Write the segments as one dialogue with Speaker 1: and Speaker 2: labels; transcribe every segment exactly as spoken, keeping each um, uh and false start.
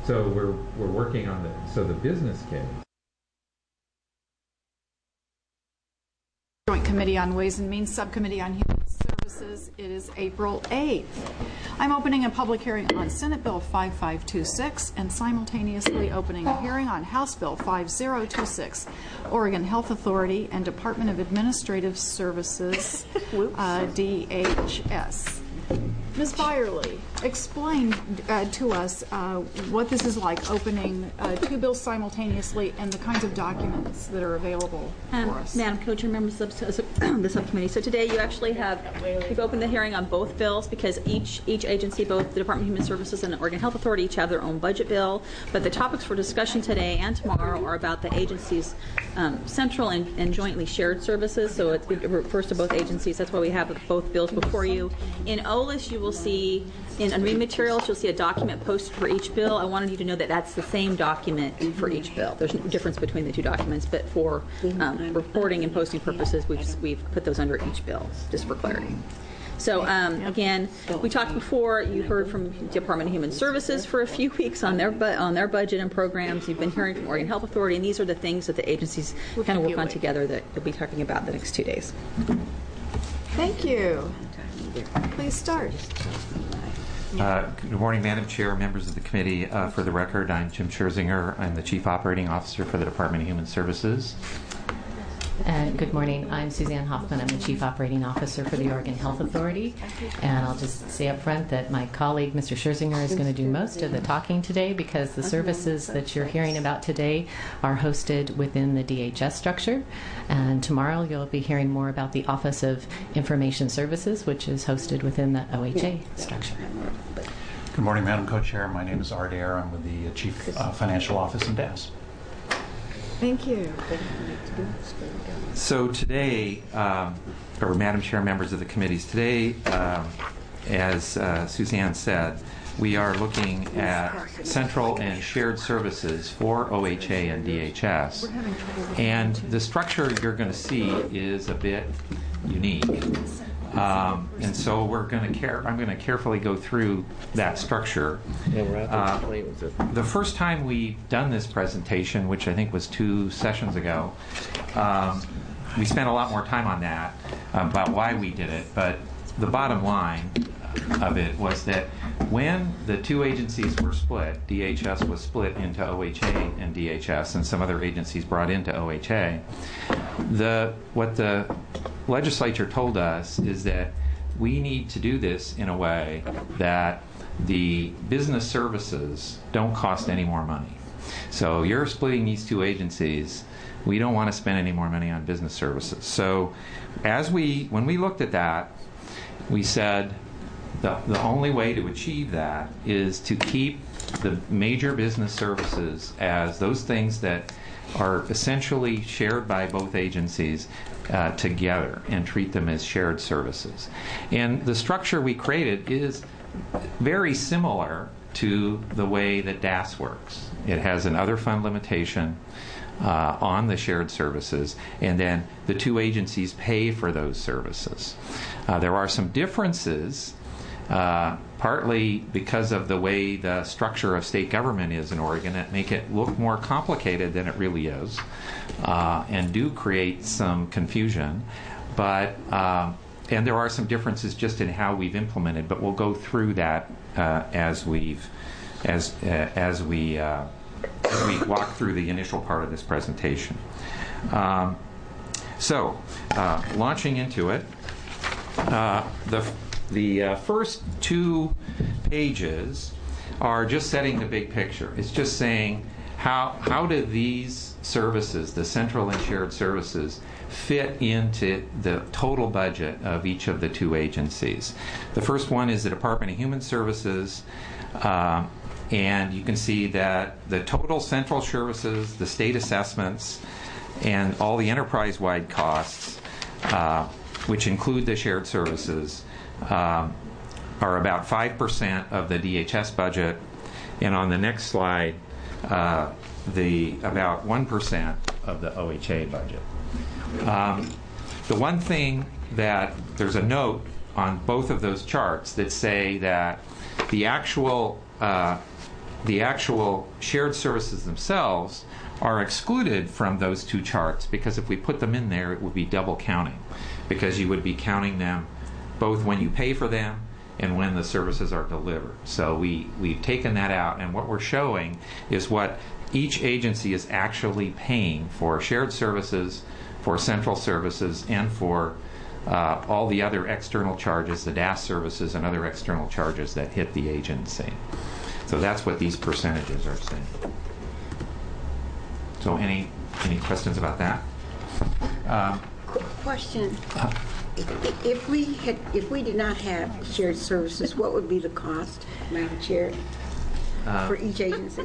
Speaker 1: So we're we're working on the so the business case.
Speaker 2: Joint Committee on Ways and Means, Subcommittee on Human Services. It is April eighth. I'm opening a public hearing on Senate Bill five five two six and simultaneously opening a hearing on House Bill five zero two six, Oregon Health Authority and Department of Administrative Services, uh, D H S. Miz Byerly, explain uh, to us uh, what this is like, opening uh, two bills simultaneously and the kinds of documents that are available
Speaker 3: um,
Speaker 2: for us.
Speaker 3: Madam Co-Chair, members of the subcommittee, so today you actually have, we've opened the hearing on both bills because each each agency, both the Department of Human Services and the Oregon Health Authority, each have their own budget bill, but the topics for discussion today and tomorrow are about the agency's um, central and, and jointly shared services, so it refers to both agencies. That's why we have both bills before you. In O L I S, you will see, in unread materials, you'll see a document posted for each bill. I wanted you to know that that's the same document for each bill. There's no difference between the two documents, but for um, reporting and posting purposes, we've, we've put those under each bill, just for clarity. So um, again, we talked before. You heard from Department of Human Services for a few weeks on their bu- on their budget and programs. You've been hearing from Oregon Health Authority, and these are the things that the agencies kind of work on together that we'll be talking about the next two days.
Speaker 2: Thank you. Please start.
Speaker 1: Uh, good morning, Madam Chair, members of the committee. Uh, for the record, I'm Jim Scherzinger. I'm the Chief Operating Officer for the Department of Human Services.
Speaker 4: And good morning. I'm Suzanne Hoffman. I'm the Chief Operating Officer for the Oregon Health Authority. And I'll just say up front that my colleague, Mister Scherzinger, is going to do most of the talking today because the services that you're hearing about today are hosted within the D H S structure. And tomorrow you'll be hearing more about the Office of Information Services, which is hosted within the O H A structure.
Speaker 5: Good morning, Madam Co-Chair. My name is Art Ayer. I'm with the Chief uh, Financial Office in D A S.
Speaker 2: Thank you.
Speaker 1: So today, um, or Madam Chair, members of the committees, today, um, as uh, Suzanne said, we are looking at central and shared services for O H A and D H S. And the structure you're going to see is a bit unique. Um, and so we're going to care. I'm going to carefully go through that structure. Uh, the first time we done this presentation, which I think was two sessions ago, um, we spent a lot more time on that uh, about why we did it. But the bottom line of it was that when the two agencies were split, D H S was split into O H A and D H S, and some other agencies brought into O H A. The what the legislature told us is that we need to do this in a way that the business services don't cost any more money. So you're splitting these two agencies. We don't want to spend any more money on business services. So as we, when we looked at that, we said the, the only way to achieve that is to keep the major business services as those things that are essentially shared by both agencies uh, together and treat them as shared services. And the structure we created is very similar to the way that D A S works. It has an other fund limitation uh, on the shared services, and then the two agencies pay for those services. Uh, there are some differences, uh, partly because of the way the structure of state government is in Oregon, that make it look more complicated than it really is, uh, and do create some confusion. But um, and there are some differences just in how we've implemented, but we'll go through that uh, as we've as uh, as we uh, as we walk through the initial part of this presentation. Um, so, uh, launching into it, uh, the the uh, first two pages are just setting the big picture. It's just saying how how do these services, the central and shared services, fit into the total budget of each of the two agencies. The first one is the Department of Human Services, uh, and you can see that the total central services, the state assessments, and all the enterprise-wide costs, uh, which include the shared services, uh, are about five percent of the D H S budget. And on the next slide, uh, the about one percent of the O H A budget. Um, the one thing that there's a note on both of those charts that say that the actual uh, the actual shared services themselves are excluded from those two charts, because if we put them in there, it would be double counting, because you would be counting them both when you pay for them and when the services are delivered. So we, we've taken that out, and what we're showing is what each agency is actually paying for shared services, for central services, and for uh, all the other external charges, the D A S services and other external charges that hit the agency. So that's what these percentages are saying. So any any questions about that? Um,
Speaker 6: Qu- Question. If if we had, if we did not have shared services, what would be the cost, Madam Chair, for each agency?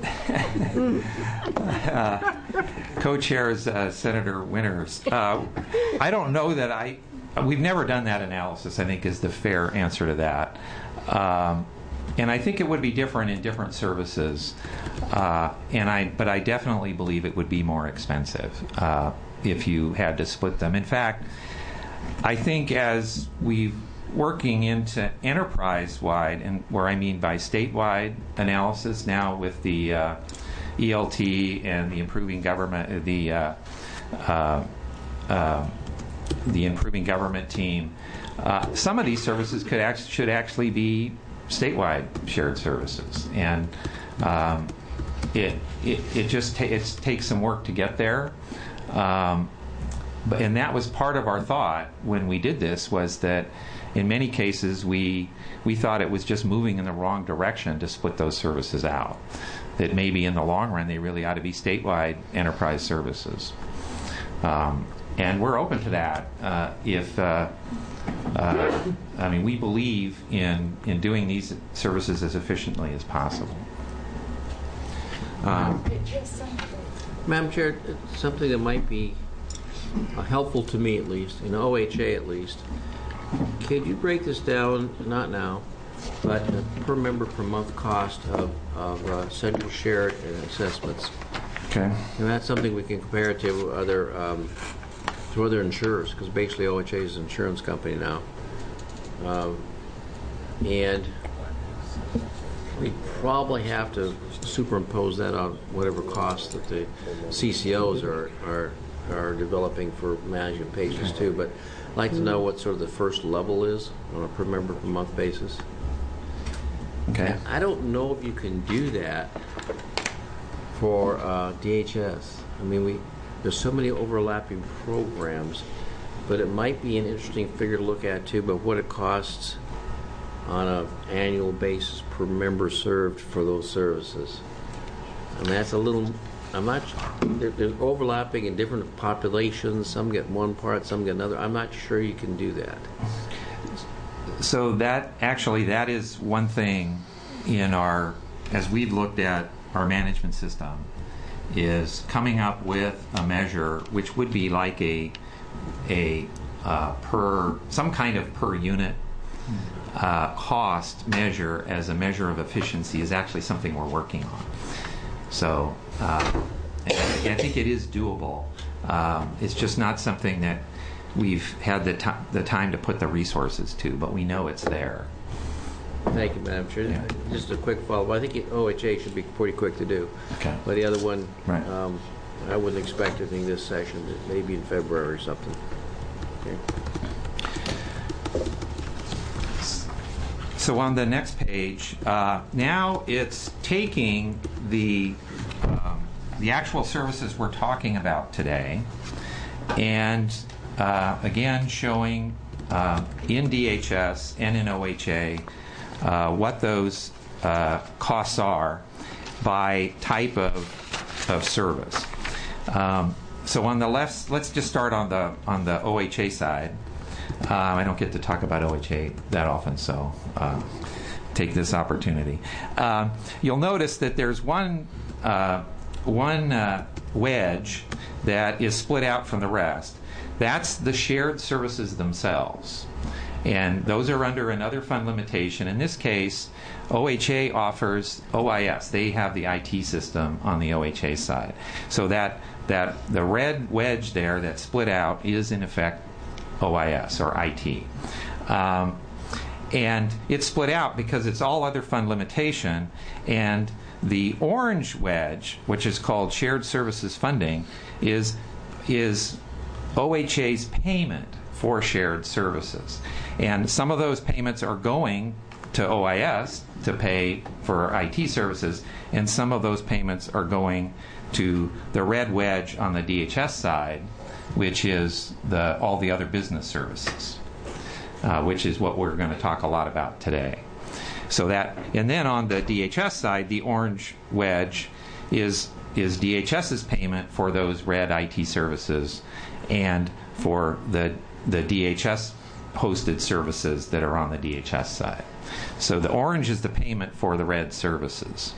Speaker 1: uh, Co-chairs uh, Senator Winters. Uh, I don't know that I. We've never done that analysis, I think, is the fair answer to that. Um, and I think it would be different in different services. Uh, and I, but I definitely believe it would be more expensive uh, if you had to split them. In fact, I think as we're working into enterprise-wide, and where I mean by statewide analysis now with the uh, E L T and the improving government, the uh, uh, uh, the improving government team, uh, some of these services could act- should actually be statewide shared services, and um, it, it it just ta- it takes some work to get there. Um, but and that was part of our thought when we did this, was that in many cases we we thought it was just moving in the wrong direction to split those services out. That maybe in the long run they really ought to be statewide enterprise services. Um, and we're open to that uh, if. Uh, Uh, I mean, we believe in, in doing these services as efficiently as possible. Um,
Speaker 7: Madam Chair, something that might be uh, helpful to me, at least, in O H A at least. Could you break this down, not now, but uh, per member per month cost of, of uh, central shared and assessments?
Speaker 1: okay.
Speaker 7: And that's something we can compare to other um, to other insurers, because basically O H A is an insurance company now. Um, and we probably have to superimpose that on whatever costs that the C C Os are, are, are developing for managing patients too. But I'd like to know what sort of the first level is on a per member per month basis.
Speaker 1: Okay.
Speaker 7: I don't know if you can do that for uh, D H S. I mean, we there's so many overlapping programs, but it might be an interesting figure to look at too, but what it costs on an annual basis per member served for those services. I mean, that's a little, I'm not, they're, they're overlapping in different populations. Some get one part, some get another. I'm not sure you can do that.
Speaker 1: So that actually, that is one thing in our, as we've looked at our management system, is coming up with a measure which would be like a a uh, per some kind of per unit uh, cost measure as a measure of efficiency is actually something we're working on. So uh, and I think it is doable. Um, it's just not something that we've had the, t- the time to put the resources to, but we know it's there.
Speaker 7: Thank you, Madam Chair.
Speaker 1: Yeah.
Speaker 7: Just a quick follow-up. I think O H A should be pretty quick to do.
Speaker 1: Okay.
Speaker 7: But the other one,
Speaker 1: Right.
Speaker 7: um, I wouldn't expect anything this session, maybe in February or something. Okay.
Speaker 1: So on the next page, uh, now it's taking the um, the actual services we're talking about today, and uh, again showing uh, in D H S and in O H A uh, what those uh, costs are by type of of service. Um, so on the left, let's just start on the on the O H A side. Um, I don't get to talk about O H A that often, so uh, take this opportunity. Um, you'll notice that there's one uh, one uh, wedge that is split out from the rest. That's the shared services themselves, and those are under another fund limitation. In this case, O H A offers O I S. They have the I T system on the O H A side. So that that the red wedge there that's split out is in effect O I S or I T. Um, and it's split out because it's all other fund limitation, and The orange wedge, which is called shared services funding, is is O H A's payment for shared services. And some of those payments are going to O I S to pay for I T services, and some of those payments are going to the red wedge on the D H S side, which is the all the other business services, uh, which is what we're going to talk a lot about today. So that, and then on the D H S side, the orange wedge is is DHS's payment for those red I T services and for the the D H S hosted services that are on the D H S side. So the orange is the payment for the red services.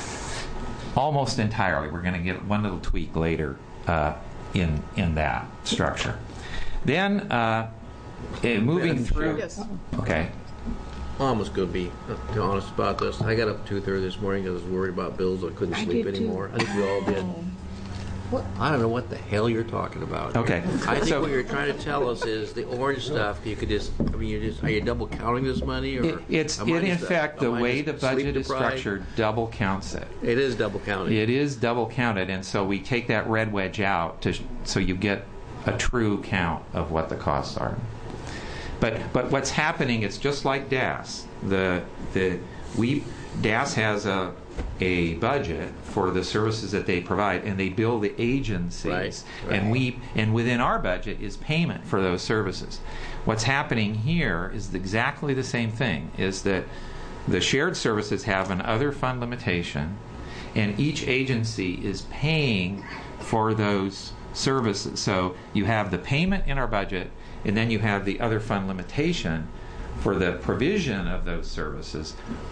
Speaker 1: Almost entirely. We're going to get one little tweak later uh, in in that structure. Then uh, eh, moving through.
Speaker 2: Yes.
Speaker 1: Okay.
Speaker 7: Mom was going to be uh, honest about this. I got up at two thirty this morning because I was worried about bills. I couldn't
Speaker 6: I
Speaker 7: sleep
Speaker 6: did too.
Speaker 7: anymore. I think we all did.
Speaker 6: What?
Speaker 7: I don't know what the hell you're talking about.
Speaker 1: Okay.
Speaker 7: I think
Speaker 1: So-
Speaker 7: what you're trying to tell us is the orange stuff. You could just. I mean, you're just. Are you double counting this money, or
Speaker 1: It, it's
Speaker 7: am I
Speaker 1: it in
Speaker 7: just-
Speaker 1: fact the
Speaker 7: am I
Speaker 1: way the
Speaker 7: just
Speaker 1: budget is
Speaker 7: sleep-deprived?
Speaker 1: structured double counts it.
Speaker 7: It is double counting.
Speaker 1: It is double counted, and so we take that red wedge out to so you get a true count of what the costs are. But but what's happening? It's just like D A S. The the we D A S has a a budget for the services that they provide, and they bill the agencies.
Speaker 7: Right, right.
Speaker 1: And we and within our budget is payment for those services. What's happening here is exactly the same thing. Is that the shared services have an other fund limitation, and each agency is paying for those services. So you have the payment in our budget, and then you have the other fund limitation for the provision of those services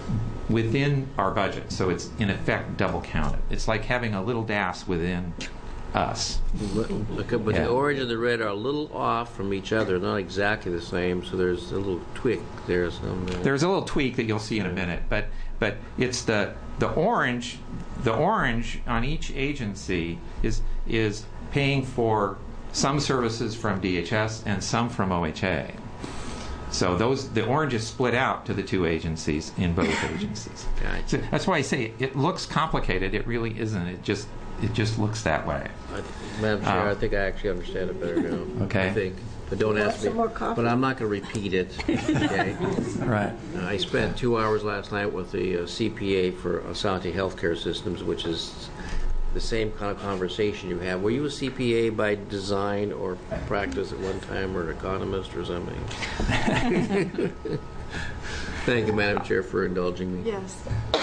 Speaker 1: within our budget. So it's in effect double counted. It's like having a little D A S within us.
Speaker 7: But, but
Speaker 1: Yeah.
Speaker 7: the orange and the red are a little off from each other, not exactly the same. So there's a little tweak there. Some, uh,
Speaker 1: There's a little tweak that you'll see in a minute, but but it's the the orange the orange on each agency is is paying for some services from D H S and some from O H A. So those the orange is split out to the two agencies in both agencies.
Speaker 7: Gotcha.
Speaker 1: So that's why I say it looks complicated. It really isn't. It just it just looks that way.
Speaker 7: I, Madam Chair,
Speaker 1: Uh,
Speaker 7: I think I actually understand it better now.
Speaker 1: Okay.
Speaker 7: I think. But don't
Speaker 6: Want
Speaker 7: ask me.
Speaker 6: some more coffee?
Speaker 7: But I'm not going to repeat it. Okay.
Speaker 1: Right.
Speaker 7: Uh, I spent two hours last night with the uh, C P A for Asante Healthcare Systems, which is the same kind of conversation you have. Were you a C P A by design or practice at one time, or an economist or something? Thank you, Madam Chair, for indulging me.
Speaker 2: Yes.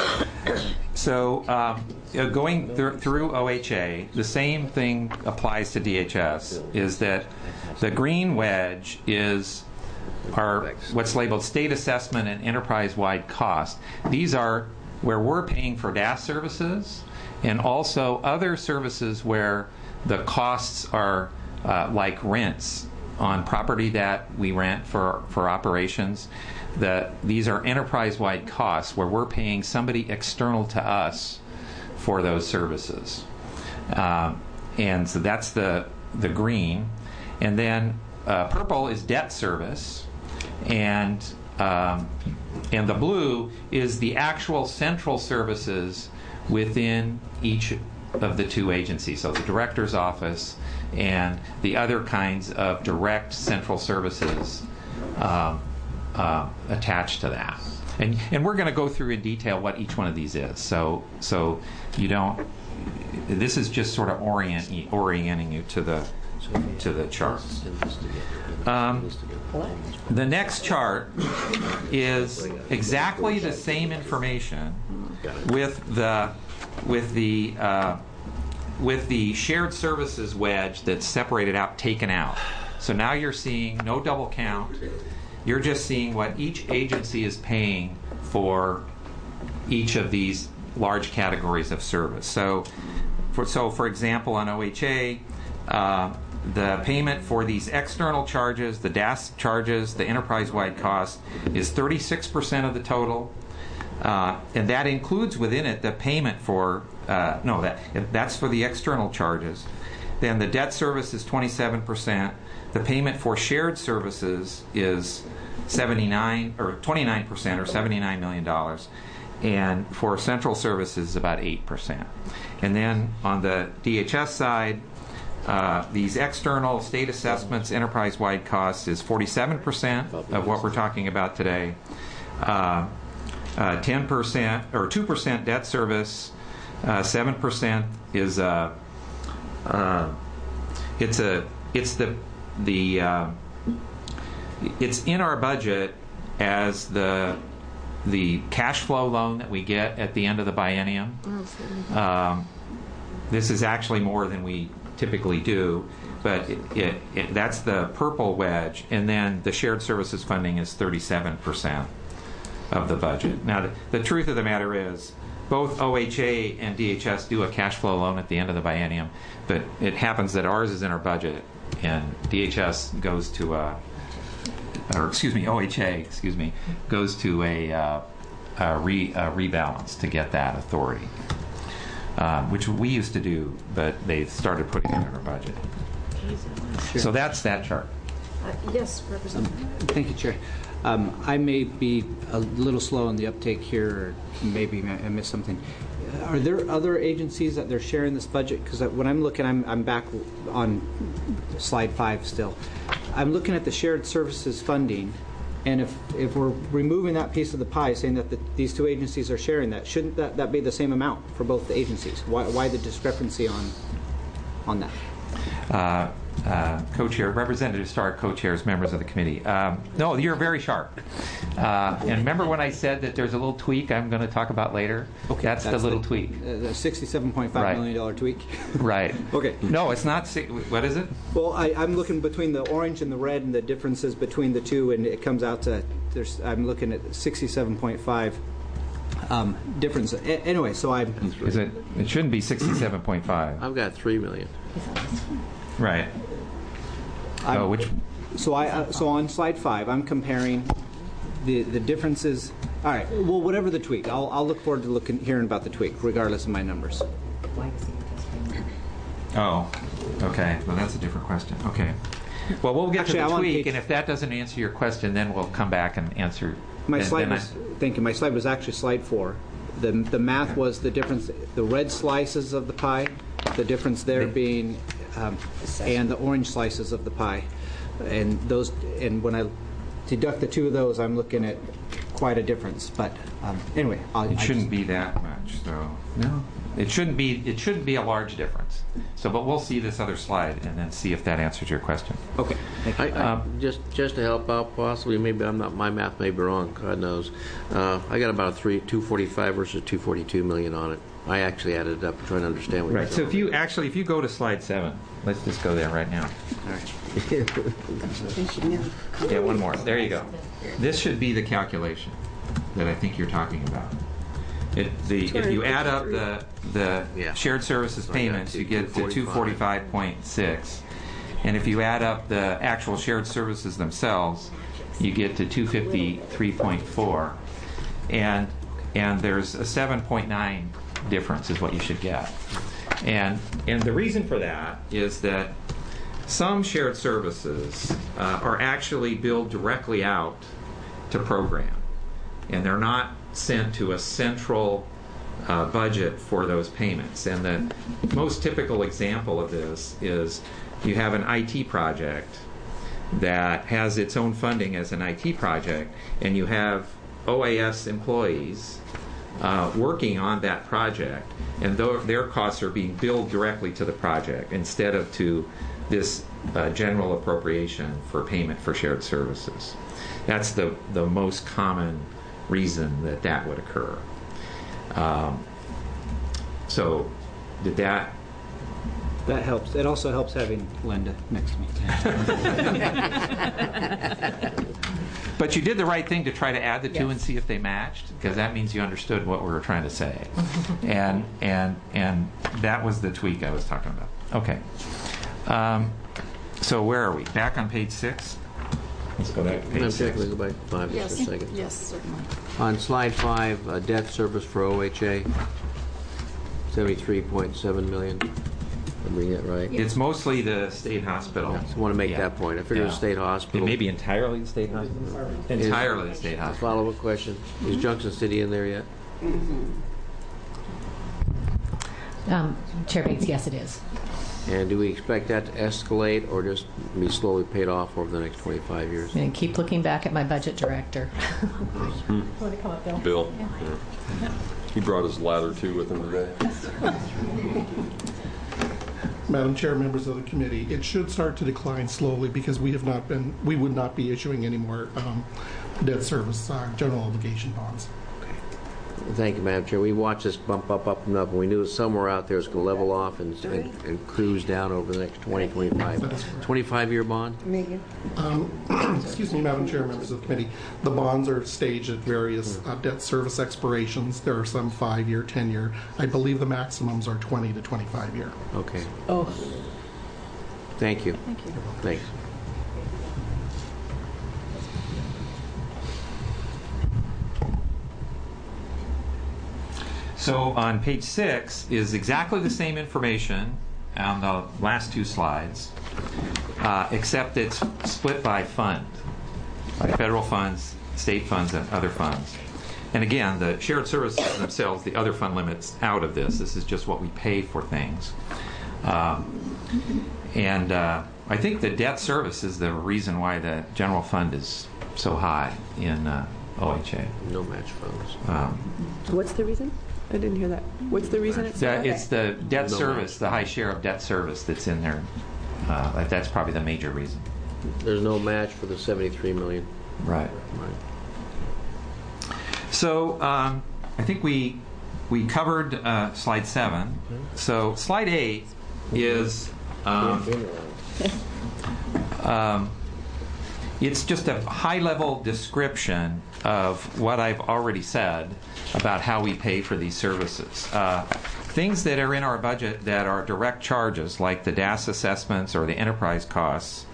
Speaker 1: So um, uh, going thr- through O H A, the same thing applies to D H S, is that the green wedge is our what's labeled state assessment and enterprise-wide cost. These are where we're paying for D A S services and also other services where the costs are uh, like rents on property that we rent for, for operations. That these are enterprise-wide costs where we're paying somebody external to us for those services. Um, and so that's the, the green. And then uh, purple is debt service. And, um, and the blue is the actual central services within each of the two agencies. So the director's office and the other kinds of direct central services um, uh, attached to that. And, and we're going to go through in detail what each one of these is. So, so you don't, this is just sort of orient, orienting you to the, to the charts. Um, the next chart is exactly the same information with the with the uh, with the shared services wedge that's separated out, taken out. So now you're seeing no double count. You're just seeing what each agency is paying for each of these large categories of service. So, for, so for example, on O H A, uh, the payment for these external charges, the D A S charges, the enterprise-wide cost, is thirty-six percent of the total. Uh, and that includes within it the payment for, uh, no, that that's for the external charges. Then the debt service is twenty-seven percent. The payment for shared services is seventy-nine or twenty-nine percent or seventy-nine million dollars. and for central services, about eight percent. And then on the D H S side, uh, these external state assessments, enterprise-wide costs is forty-seven percent of what we're talking about today. Uh, uh, ten percent or two percent debt service, uh, seven percent is uh, uh, it's a it's the the uh, it's in our budget as the the cash flow loan that we get at the end of the biennium. Um, this is actually more than we typically do, but it, it, it, that's the purple wedge, and then the shared services funding is thirty-seven percent of the budget. Now, the, the truth of the matter is, both O H A and D H S do a cash flow loan at the end of the biennium, but it happens that ours is in our budget, and D H S goes to a or excuse me, O H A, excuse me, goes to a, uh, a, re, a rebalance to get that authority, uh, which we used to do, but they started putting it in our budget. So that's that chart.
Speaker 2: Uh, yes, Representative.
Speaker 8: Thank you, Chair. Um, I may be a little slow on the uptake here, or maybe I missed something. Are there other agencies that they're sharing this budget? Because when I'm looking, I'm, I'm back on slide five still. I'm looking at the shared services funding, and if, if we're removing that piece of the pie, saying that the, these two agencies are sharing that, shouldn't that, that be the same amount for both the agencies? Why, why the discrepancy on, on that?
Speaker 1: Uh, uh, co-chair, Representative Starr, co-chairs, members of the committee. Um, no, you're very sharp. Uh, and remember when I said that there's a little tweak I'm going to talk about later?
Speaker 8: Okay,
Speaker 1: that's, that's the little
Speaker 8: the,
Speaker 1: tweak.
Speaker 8: Uh, the sixty-seven point five
Speaker 1: right.
Speaker 8: million dollar tweak.
Speaker 1: Right.
Speaker 8: Okay.
Speaker 1: No, it's not. What is it?
Speaker 8: Well, I, I'm looking between the orange and the red and the differences between the two, and it comes out to there's. I'm looking at sixty-seven point five um, difference. A- anyway, so I'm.
Speaker 1: Is it? It shouldn't be sixty-seven point five.
Speaker 7: I've got three million.
Speaker 1: Right. Oh, which?
Speaker 8: So I uh, so on slide five, I'm comparing the the differences. All right. Well, whatever the tweak, I'll I'll look forward to looking hearing about the tweak, regardless of my numbers.
Speaker 1: Oh, okay. Well, that's a different question. Okay. Well, we'll get
Speaker 8: Actually,
Speaker 1: to the
Speaker 8: I'm on
Speaker 1: tweak,
Speaker 8: page-
Speaker 1: and if that doesn't answer your question, then we'll come back and answer.
Speaker 8: My
Speaker 1: then-
Speaker 8: slide
Speaker 1: then I-
Speaker 8: was thank you. My slide was actually slide four. The the math was the difference. The red slices of the pie, the difference there
Speaker 1: The-
Speaker 8: being, um, and the orange slices of the pie, and those. And when I deduct the two of those, I'm looking at quite a difference. But um, anyway, I'll,
Speaker 1: It
Speaker 8: I
Speaker 1: shouldn't
Speaker 8: just,
Speaker 1: be that much, so no. It shouldn't be. It shouldn't be a large difference. So, but we'll see this other slide and then see if that answers your question.
Speaker 8: Okay. Thank you.
Speaker 7: I, I,
Speaker 1: Um,
Speaker 7: just just to help out, possibly, maybe I'm not. My math may be wrong. God knows. Uh, I got about a three two forty five versus two forty two million on it. I actually added it up to try and understand what.
Speaker 1: Right.
Speaker 7: you're
Speaker 1: So if
Speaker 7: talking
Speaker 1: you actually, if you go to slide seven, let's just go there right now.
Speaker 6: They should never come.
Speaker 1: Yeah, one more. There you go. This should be the calculation that I think you're talking about. It, the, if you add up the the
Speaker 7: Yeah.
Speaker 1: shared services
Speaker 7: I got
Speaker 1: payments,
Speaker 7: two-
Speaker 1: you get to two forty-five point six, and if you add up the actual shared services themselves, you get to two fifty-three point four, and and there's a seven point nine difference is what you should get, and and the reason for that is that some shared services uh, are actually billed directly out to program, and they're not sent to a central uh, budget for those payments. And the most typical example of this is you have an I T project that has its own funding as an I T project, and you have O A S employees uh, working on that project, and th- their costs are being billed directly to the project instead of to this uh, general appropriation for payment for shared services. That's the, the most common reason that that would occur. Um, so, did that?
Speaker 8: That helps. It also helps having Linda next to me.
Speaker 1: But you did the right thing to try to add the two and see if they matched, because that means you understood what we were trying to say, and and and that was the tweak I was talking about. Okay. Um, so where are we? Back on page six. Let's go back to
Speaker 7: about.
Speaker 1: page
Speaker 7: I'm
Speaker 1: six.
Speaker 7: checking. Go back five just
Speaker 2: Yes,
Speaker 7: for a second.
Speaker 2: yes, certainly.
Speaker 7: On slide five, uh, debt service for O H A, seventy-three point seven million. I'm reading that right.
Speaker 1: It's mostly the state hospital.
Speaker 7: I want to make
Speaker 1: Yeah.
Speaker 7: that point. I figured
Speaker 1: Yeah.
Speaker 7: the state
Speaker 1: It
Speaker 7: hospital.
Speaker 1: may be entirely the state hospital. Entirely the state
Speaker 7: A
Speaker 1: hospital.
Speaker 7: follow-up question: is Junction City in there yet?
Speaker 4: Um, Chair Bates, yes, it is.
Speaker 7: And do we expect that to escalate or just be slowly paid off over the next twenty-five years?
Speaker 4: I'm going to keep looking back at my budget director. Want to come up, Bill?
Speaker 9: Bill. Yeah. He brought his ladder too with him today.
Speaker 10: Madam Chair, members of the committee, it should start to decline slowly because we have not been, we would not be issuing any more um, debt service uh, general obligation bonds.
Speaker 7: Thank you, Madam Chair. We watched this bump up, up, and up, and we knew somewhere out there it was going to level off and, and, and cruise down over the next twenty, twenty-five. twenty-five-year bond?
Speaker 6: Megan?
Speaker 10: Um, excuse me, Madam Chair, members of the committee. The bonds are staged at various uh, debt service expirations. There are some five-year, ten-year. I believe the maximums are twenty to twenty-five-year.
Speaker 7: Okay.
Speaker 6: Oh.
Speaker 7: Thank you.
Speaker 2: Thank you.
Speaker 7: Thanks.
Speaker 1: So on page six is exactly the same information on the last two slides, uh, except it's split by fund, by federal funds, state funds, and other funds. And again, the shared services themselves, the other fund limits out of this. This is just what we pay for things. Um, and uh, I think the debt service is the reason why the general fund is so high in uh, O H A.
Speaker 7: No match funds.
Speaker 1: Um,
Speaker 11: What's the reason? I didn't hear that. What's the reason it's so
Speaker 1: the,
Speaker 11: high?
Speaker 1: it's the debt
Speaker 7: No
Speaker 1: service,
Speaker 7: match.
Speaker 1: the high share of debt service that's in there. Uh, that's probably the major reason.
Speaker 7: There's no match for the seventy-three million.
Speaker 1: Right.
Speaker 7: Right.
Speaker 1: So um, I think we we covered uh, slide seven. So slide eight is um, um, it's just a high-level description of what I've already said about how we pay for these services. Uh, things that are in our budget that are direct charges, like the D A S assessments or the enterprise costs,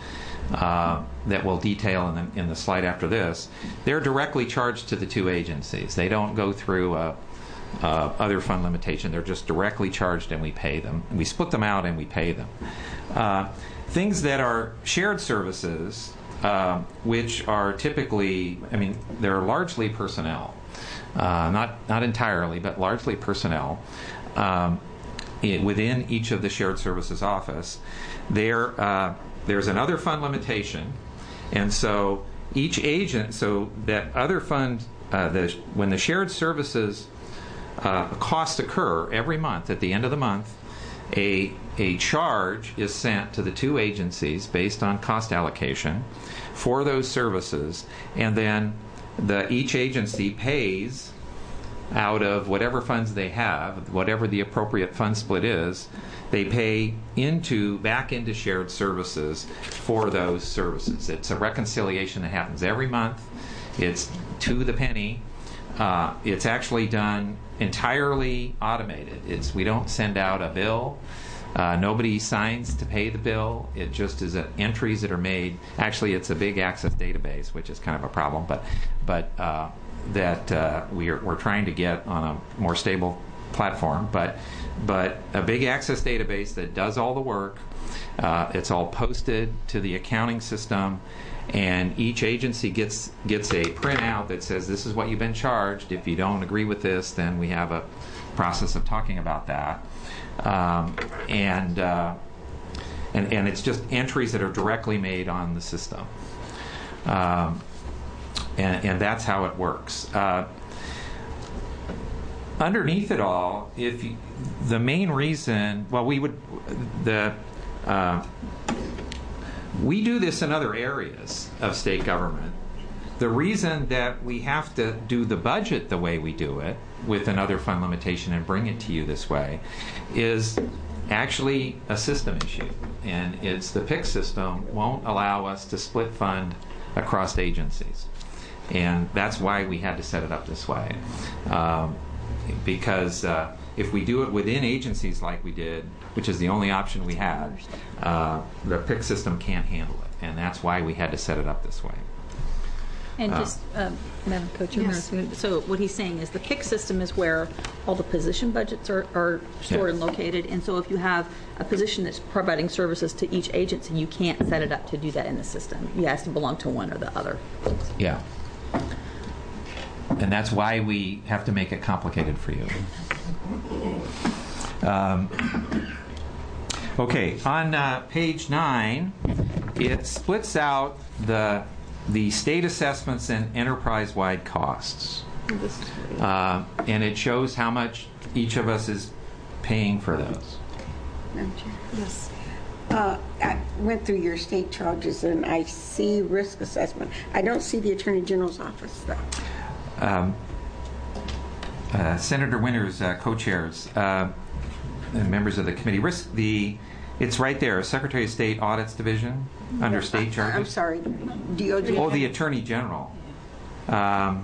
Speaker 1: uh, that we'll detail in the, in the slide after this, they're directly charged to the two agencies. They don't go through a, a other fund limitation. They're just directly charged and we pay them. We split them out and we pay them. Uh, things that are shared services, uh, which are typically, I mean, they're largely personnel. Uh, not not entirely, but largely personnel um, it, within each of the shared services office. There, uh, there's another fund limitation, and so each agent, so that other fund, uh, the, when the shared services uh, costs occur every month, at the end of the month, a a charge is sent to the two agencies based on cost allocation for those services, and then the each agency pays out of whatever funds they have, whatever the appropriate fund split is, they pay into back into shared services for those services. It's a reconciliation that happens every month. It's to the penny. Uh, it's actually done entirely automated. It's we don't send out a bill. Uh, nobody signs to pay the bill. It just is uh, entries that are made. Actually, it's a big access database, which is kind of a problem, but but uh, that uh, we're we're trying to get on a more stable platform. But but a big access database that does all the work. Uh, it's all posted to the accounting system, and each agency gets gets a printout that says this is what you've been charged. If you don't agree with this, then we have a process of talking about that. Um, and, uh, and and it's just entries that are directly made on the system, um, and, and that's how it works. Uh, underneath it all, if you, the main reason, well, we would the uh, we do this in other areas of state government. The reason that we have to do the budget the way we do it, with another fund limitation and bring it to you this way, is actually a system issue. And it's the P I C system won't allow us to split fund across agencies. And that's why we had to set it up this way. Um, because uh, if we do it within agencies like we did, which is the only option we had, uh, the P I C system can't handle it. And that's why we had to set it up this way.
Speaker 3: And
Speaker 1: Uh,
Speaker 3: just, um, Madam Co-Chair,
Speaker 2: Yes.
Speaker 3: so what he's saying is the P I C system is where all the position budgets are, are stored
Speaker 1: Yeah.
Speaker 3: and located, and so if you have a position that's providing services to each agency, you can't set it up to do that in the system. It has to belong to one or the other.
Speaker 1: Yeah. and that's why we have to make it complicated for you. Um, okay, on uh, page nine, it splits out the the state assessments and enterprise-wide costs, uh, and it shows how much each of us is paying for those.
Speaker 6: Madam Chair.
Speaker 2: Yes.
Speaker 6: Uh, I went through your state charges and I see risk assessment. I don't see the Attorney General's office though.
Speaker 1: Um, uh, Senator Winters, uh, co-chairs, uh, and members of the committee, risk the it's right there, Secretary of State Audits Division under state charges.
Speaker 6: I'm sorry, D O J.
Speaker 1: Oh, the Attorney General. Um,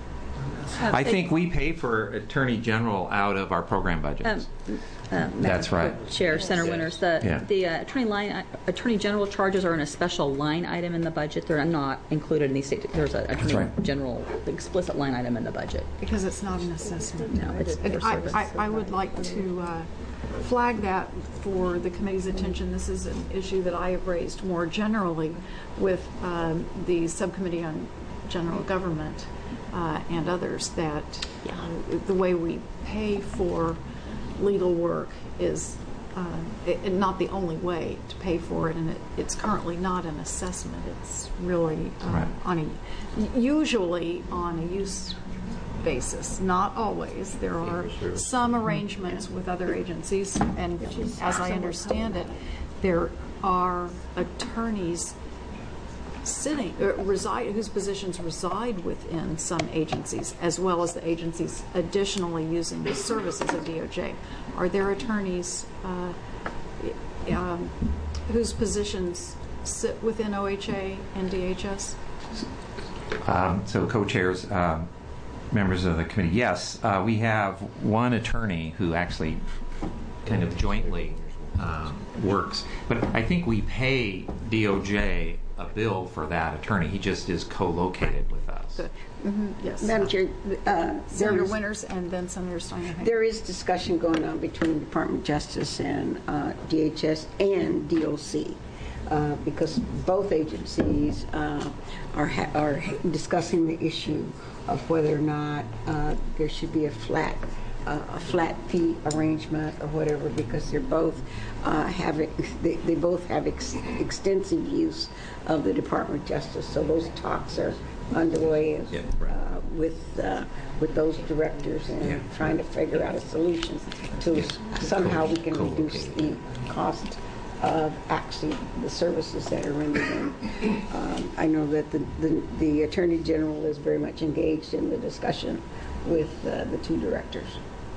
Speaker 1: I think we pay for Attorney General out of our program budgets.
Speaker 3: Um, uh,
Speaker 1: That's right.
Speaker 3: Chair, Senator Winters, the,
Speaker 1: Yeah.
Speaker 3: the uh, attorney line, Attorney General charges are in a special line item in the budget. They're not included in the state. There's an Attorney
Speaker 1: right.
Speaker 3: General explicit line item in the budget.
Speaker 2: Because it's not an assessment.
Speaker 3: No, it's
Speaker 2: And
Speaker 3: for
Speaker 2: I,
Speaker 3: service.
Speaker 2: I, I would like to uh, flag that for the committee's attention. This is an issue that I have raised more generally with um, the Subcommittee on General Government uh, and others, that uh, the way we pay for legal work is uh, it, it not the only way to pay for it, and it, it's currently not an assessment. It's really uh,
Speaker 1: Right.
Speaker 2: on a usually on a use basis. Not always. There are some arrangements with other agencies, and as I understand it, there are attorneys sitting, uh, reside, whose positions reside within some agencies, as well as the agencies additionally using the services of D O J. Are there attorneys uh, um, whose positions sit within O H A and D H S?
Speaker 1: Um, so co-chairs, um, members of the committee, yes, uh, we have one attorney who actually kind of jointly um, works, but I think we pay D O J a bill for that attorney. He just is co-located with us.
Speaker 2: Good. Mm-hmm. Yes.
Speaker 6: Madam Chair, uh,
Speaker 2: Senator
Speaker 6: there is-
Speaker 2: Winters and then Senator Steiner.
Speaker 6: There is discussion going on between the Department of Justice and uh, D H S and D O C, uh, because both agencies uh, are ha- are discussing the issue of whether or not uh, there should be a flat uh, a flat fee arrangement or whatever, because they're both uh, having they, they both have ex- extensive use of the Department of Justice. So those talks are underway
Speaker 7: Yeah, right.
Speaker 6: uh, with uh, with those directors and
Speaker 7: Yeah.
Speaker 6: trying to figure out a solution to somehow we can reduce the cost of actually the services that are rendered. And um, I know that the, the the Attorney General is very much engaged in the discussion with uh, the two directors.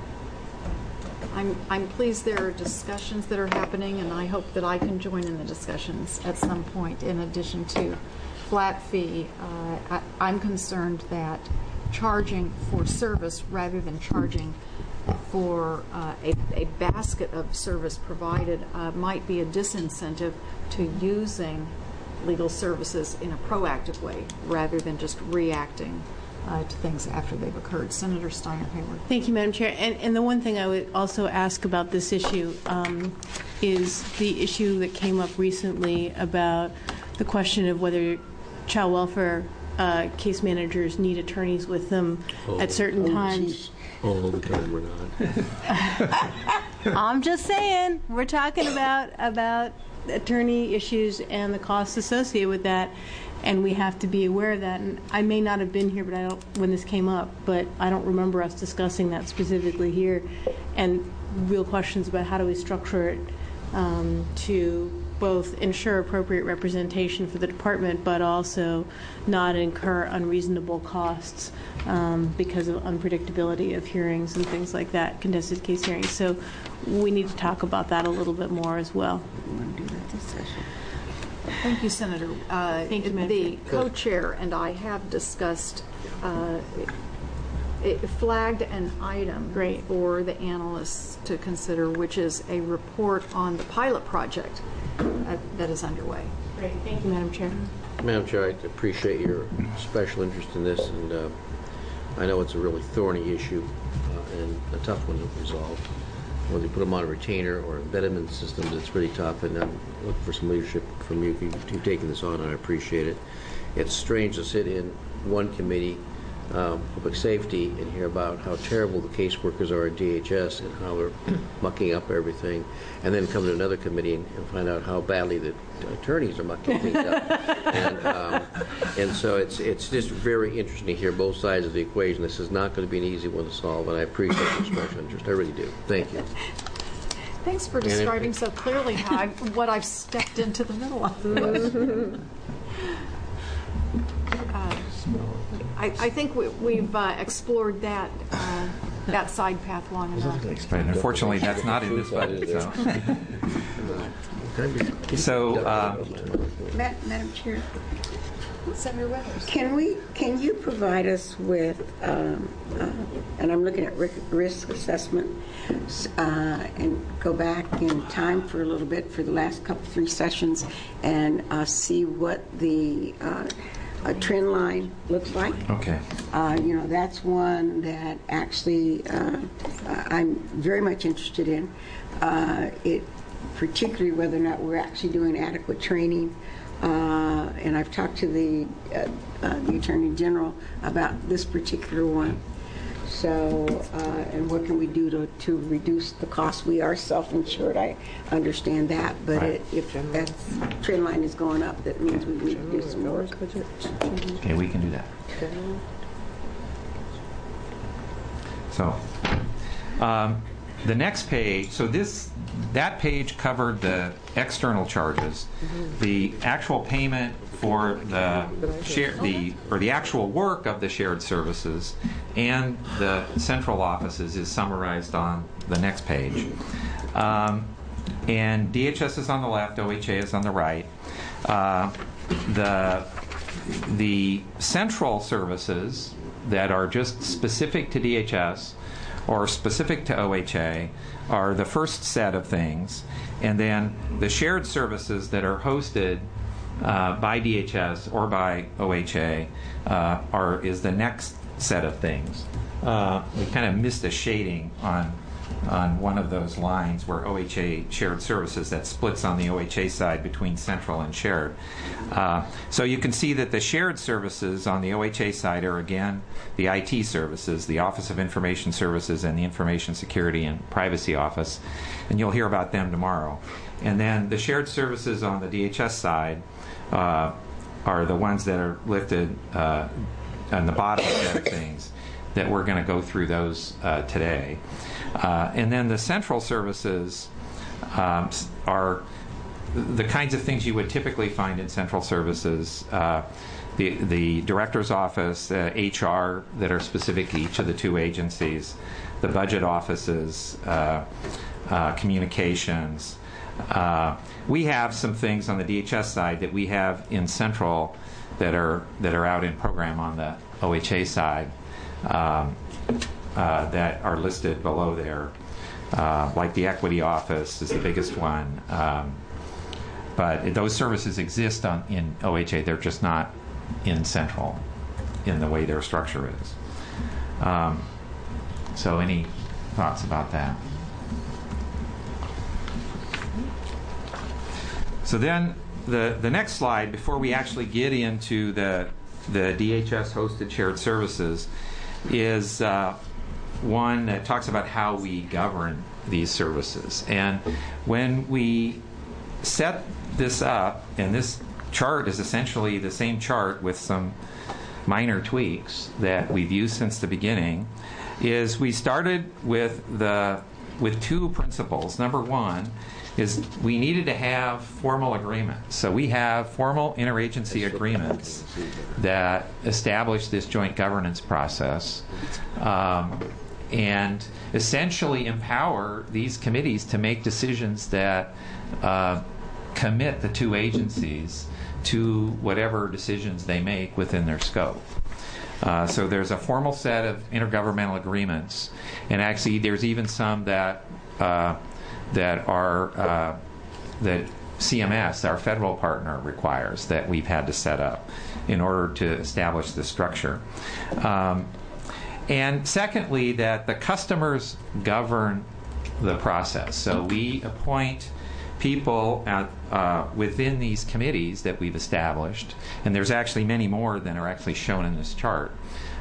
Speaker 2: I'm, I'm pleased there are discussions that are happening, and I hope that I can join in the discussions at some point in addition to flat fee. Uh, I, I'm concerned that charging for service rather than charging for uh, a, a basket of service provided uh, might be a disincentive to using legal services in a proactive way rather than just reacting uh, to things after they've occurred. Senator Steiner Hayward.
Speaker 12: Thank you, Madam Chair. And, and the one thing I would also ask about this issue um, is the issue that came up recently about the question of whether child welfare uh, case managers need attorneys with them
Speaker 7: Oh.
Speaker 12: at certain
Speaker 6: Oh,
Speaker 12: times.
Speaker 6: geez.
Speaker 7: All the time we're not.
Speaker 12: I'm just saying, we're talking about about attorney issues and the costs associated with that, and we have to be aware of that. And I may not have been here, but I don't when this came up, but I don't remember us discussing that specifically here. And real questions about how do we structure it um, to both ensure appropriate representation for the department, but also not incur unreasonable costs um, because of unpredictability of hearings and things like that, contested case hearings. So we need to talk about that a little bit more as well.
Speaker 2: Thank you, Senator. Uh,
Speaker 12: Thank you, Madam
Speaker 2: The co-chair and I have discussed, uh, it flagged an item
Speaker 12: Great.
Speaker 2: for the analysts to consider, which is a report on the pilot project uh, that is underway.
Speaker 12: Great. Thank you, Madam Chair.
Speaker 7: Madam Chair, I appreciate your special interest in this, and uh, I know it's a really thorny issue uh, and a tough one to resolve. Whether you put them on a retainer or embedment systems, it's really tough, and I'm looking for some leadership from you. You've taken this on, and I appreciate it. It's strange to sit in one committee um, public safety and hear about how terrible the caseworkers are at D H S and how they're mucking up everything, and then come to another committee and, and find out how badly the attorneys are mucking things up. And, um, and so it's it's just very interesting to hear both sides of the equation. This is not going to be an easy one to solve, and I appreciate your special interest. I really do. Thank you.
Speaker 2: Thanks for describing so clearly how I, what I've stepped into the middle of. uh, I, I think we, we've uh, explored that uh, that side path long enough.
Speaker 1: But unfortunately, that's not in this budget. So, so uh,
Speaker 6: Ma- Madam Chair,
Speaker 2: Senator Weathers,
Speaker 6: can we? Can you provide us with? Um, uh, and I'm looking at risk, risk assessment, uh, and go back in time for a little bit for the last couple three sessions, and uh, see what the uh, a trend line looks like.
Speaker 1: Okay.
Speaker 6: Uh, you know, that's one that actually uh, I'm very much interested in. Uh, it, particularly whether or not we're actually doing adequate training. Uh, and I've talked to the uh, uh, the Attorney General about this particular one. So, uh, and what can we do to, to reduce the cost? We are self-insured. I understand that, but
Speaker 1: right.
Speaker 6: it, if that trend line is going up, that means we need to do some work.
Speaker 1: Okay, we can do that. So, um, the next page. So this that page covered the external charges, mm-hmm. the actual payment for the share the or the actual work of the shared services and the central offices is summarized on the next page. Um, and D H S is on the left, O H A is on the right. Uh, the the central services that are just specific to D H S or specific to O H A are the first set of things, and then the shared services that are hosted uh, by D H S or by O H A uh, are is the next set of things. Uh, we kind of missed a shading on on one of those lines where O H A shared services that splits on the O H A side between central and shared. Uh, so you can see that the shared services on the O H A side are again the I T services, the Office of Information Services and the Information Security and Privacy Office, and you'll hear about them tomorrow. And then the shared services on the D H S side uh, are the ones that are listed uh, on the bottom set of things that we're going to go through those uh, today. Uh, and then the central services um, are the kinds of things you would typically find in central services. Uh, the, the director's office, uh, H R that are specific to each of the two agencies, the budget offices, uh, uh, communications. Uh, we have some things on the D H S side that we have in central that are that are out in program on the O H A side. Um, Uh, that are listed below there, uh, like the equity office is the biggest one. Um, but those services exist on, in O H A. They're just not in central in the way their structure is. Um, so any thoughts about that? So then the, the next slide, before we actually get into the, the D H S hosted shared services, is uh, one that talks about how we govern these services. And when we set this up, and this chart is essentially the same chart with some minor tweaks that we've used since the beginning, is we started with the with two principles. Number one is we needed to have formal agreements. So we have formal interagency agreements that establish this joint governance process um, and essentially empower these committees to make decisions that uh, commit the two agencies to whatever decisions they make within their scope. Uh, so there's a formal set of intergovernmental agreements, and actually there's even some that uh, that are uh, that C M S, our federal partner, requires that we've had to set up in order to establish the structure. Um, and secondly, that the customers govern the process. So we appoint people at, uh, within these committees that we've established, and there's actually many more than are actually shown in this chart.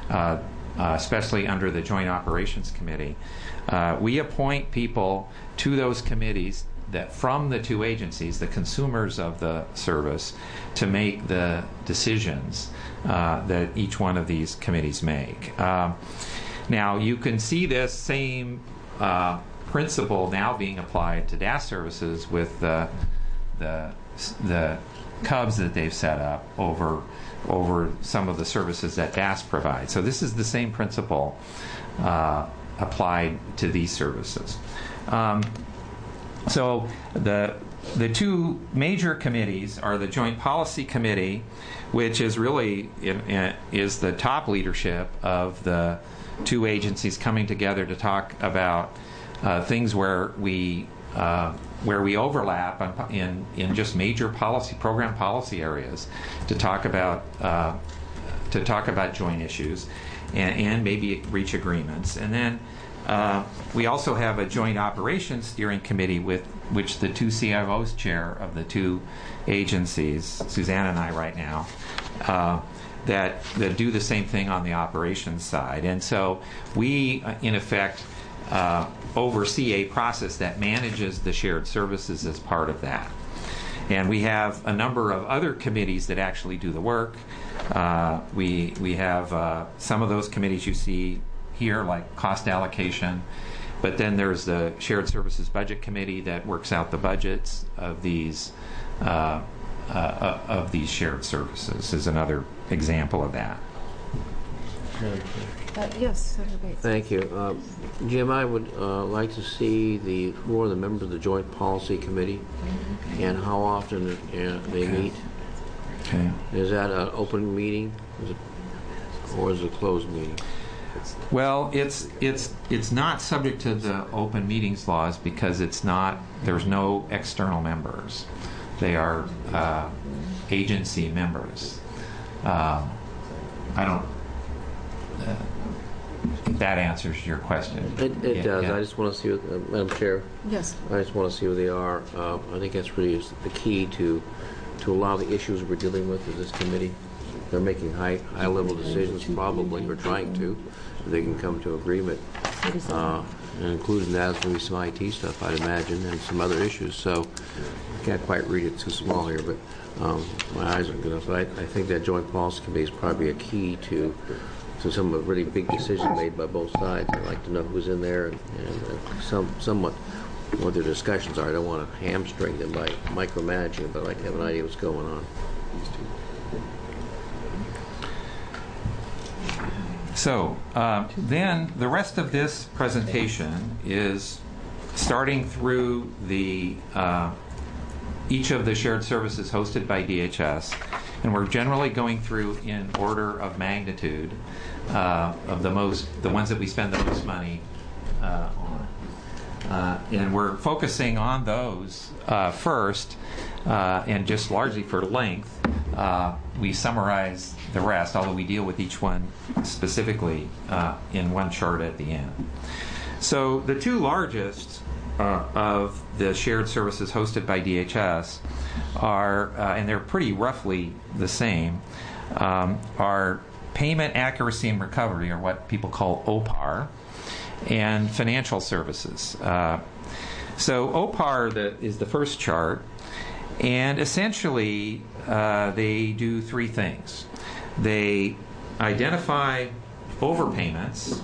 Speaker 1: uh, uh, especially under the Joint Operations Committee. Uh, we appoint people to those committees that from the two agencies, the consumers of the service, to make the decisions uh, that each one of these committees make. Um, now, you can see this same uh, principle now being applied to D A S services with the the the cubs that they've set up over over some of the services that D A S provides. So this is the same principle uh, applied to these services. Um, so the the two major committees are the Joint Policy Committee, which is really in, in, is the top leadership of the two agencies coming together to talk about uh, things where we uh, where we overlap on, in in just major policy program policy areas to talk about uh, to talk about joint issues and, and maybe reach agreements. And then uh, we also have a Joint Operations Steering Committee with which the two C F Os chair of the two agencies, Suzanne and I right now, uh, that that do the same thing on the operations side. And so we, uh, in effect, uh, oversee a process that manages the shared services as part of that. And we have a number of other committees that actually do the work. Uh, we we have uh, some of those committees you see here, like cost allocation. But then there's the Shared Services Budget Committee that works out the budgets of these uh, uh, of these shared services. Is another example of that.
Speaker 2: Uh, yes, Senator Bates.
Speaker 7: Thank you, uh, Jim. I would uh, like to see the who are the members of the Joint Policy Committee and how often uh, they
Speaker 1: Okay.
Speaker 7: meet.
Speaker 1: Okay.
Speaker 7: Is that an open meeting, is it, or is it a closed meeting?
Speaker 1: Well, it's it's it's not subject to the open meetings laws because it's not. There's no external members. They are uh, agency members. Um, I don't. Uh, if that answers your question.
Speaker 7: It, it
Speaker 1: Yeah,
Speaker 7: does.
Speaker 1: yeah.
Speaker 7: I just want to see, what, uh, Madam Chair.
Speaker 2: Yes.
Speaker 7: I just want to see what they are. Uh, I think that's really is the key to to a lot of the issues we're dealing with in this committee. They're making high high level decisions, probably, or trying to. If they can come to agreement, uh, and including that is going to be some I T stuff, I'd imagine, and some other issues. So I can't quite read it; too small here, but um, my eyes aren't good enough. So I, I think that Joint Policy Committee is probably a key to to some of the really big decisions made by both sides. I'd like to know who's in there and, and uh, some somewhat what their discussions are. I don't want to hamstring them by micromanaging, but I'd like to have an idea what's going on.
Speaker 1: So uh, then the rest of this presentation is starting through the uh, each of the shared services hosted by D H S, and we're generally going through in order of magnitude uh, of the most the ones that we spend the most money uh, on, uh, and we're focusing on those uh, first, uh, and just largely for length. Uh, we summarize the rest, although we deal with each one specifically uh, in one chart at the end. So the two largest uh, of the shared services hosted by D H S are, uh, and they're pretty roughly the same, um, are payment accuracy and recovery, or what people call O P A R, and financial services. Uh, so O P A R the, is the first chart. And essentially, uh, they do three things. They identify overpayments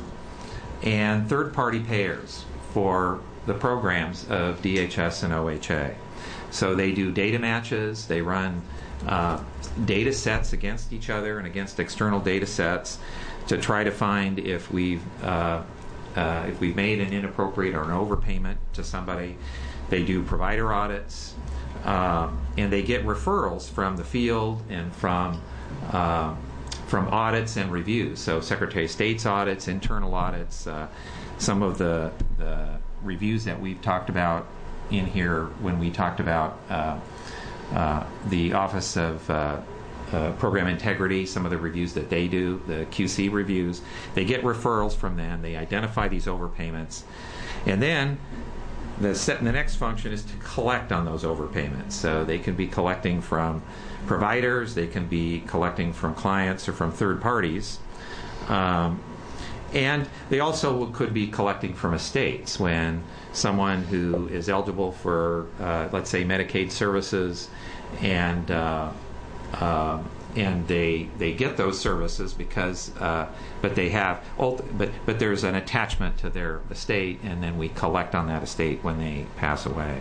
Speaker 1: and third-party payers for the programs of D H S and O H A. So they do data matches. They run uh, data sets against each other and against external data sets to try to find if we've uh, uh, if we've made an inappropriate or an overpayment to somebody. They do provider audits. Uh, and they get referrals from the field and from uh, from audits and reviews. So Secretary of State's audits, internal audits, uh, some of the, the reviews that we've talked about in here when we talked about uh, uh, the Office of uh, uh, Program Integrity, some of the reviews that they do, the Q C reviews. They get referrals from them. They identify these overpayments. And then The, set, the next function is to collect on those overpayments. So they can be collecting from providers, they can be collecting from clients or from third parties. Um, and they also could be collecting from estates when someone who is eligible for, uh, let's say, Medicaid services, and uh, uh, and they they get those services because, uh, but they have, but but there's an attachment to their estate, and then we collect on that estate when they pass away,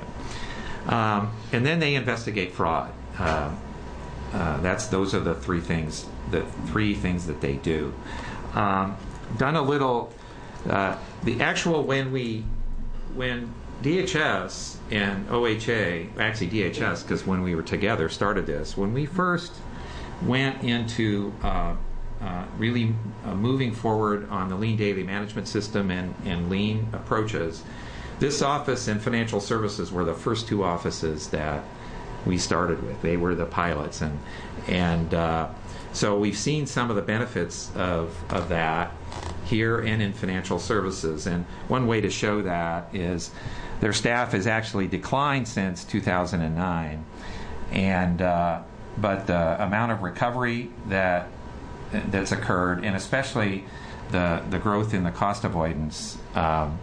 Speaker 1: um, and then they investigate fraud. Uh, uh, that's those are the three things, the three things that they do. Um, done a little, uh, the actual when we when D H S and O H A, actually D H S, because when we were together started this, when we first went into uh, uh, really uh, moving forward on the Lean Daily Management System and, and Lean approaches, this office and financial services were the first two offices that we started with. They were the pilots, and and uh, so we've seen some of the benefits of, of that here and in financial services. And one way to show that is their staff has actually declined since two thousand nine, and uh, but the amount of recovery that that's occurred, and especially the the growth in the cost avoidance, um,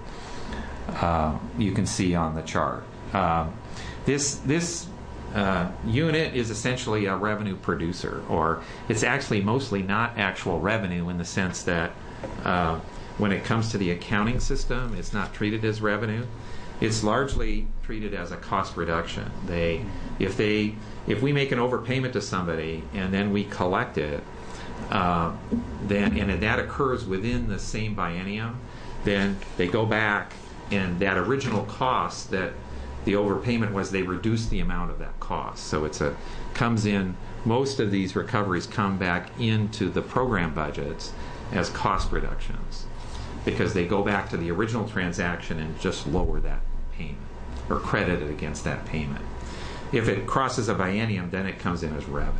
Speaker 1: uh, you can see on the chart. Um, this this uh, unit is essentially a revenue producer, or it's actually mostly not actual revenue in the sense that uh, when it comes to the accounting system, it's not treated as revenue. It's largely treated as a cost reduction. They, if they, if we make an overpayment to somebody and then we collect it, uh, then and that occurs within the same biennium, then they go back and that original cost that the overpayment was, they reduce the amount of that cost. So it's a comes in. Most of these recoveries come back into the program budgets as cost reductions, because they go back to the original transaction and just lower that payment or credit it against that payment. If it crosses a biennium, then it comes in as revenue.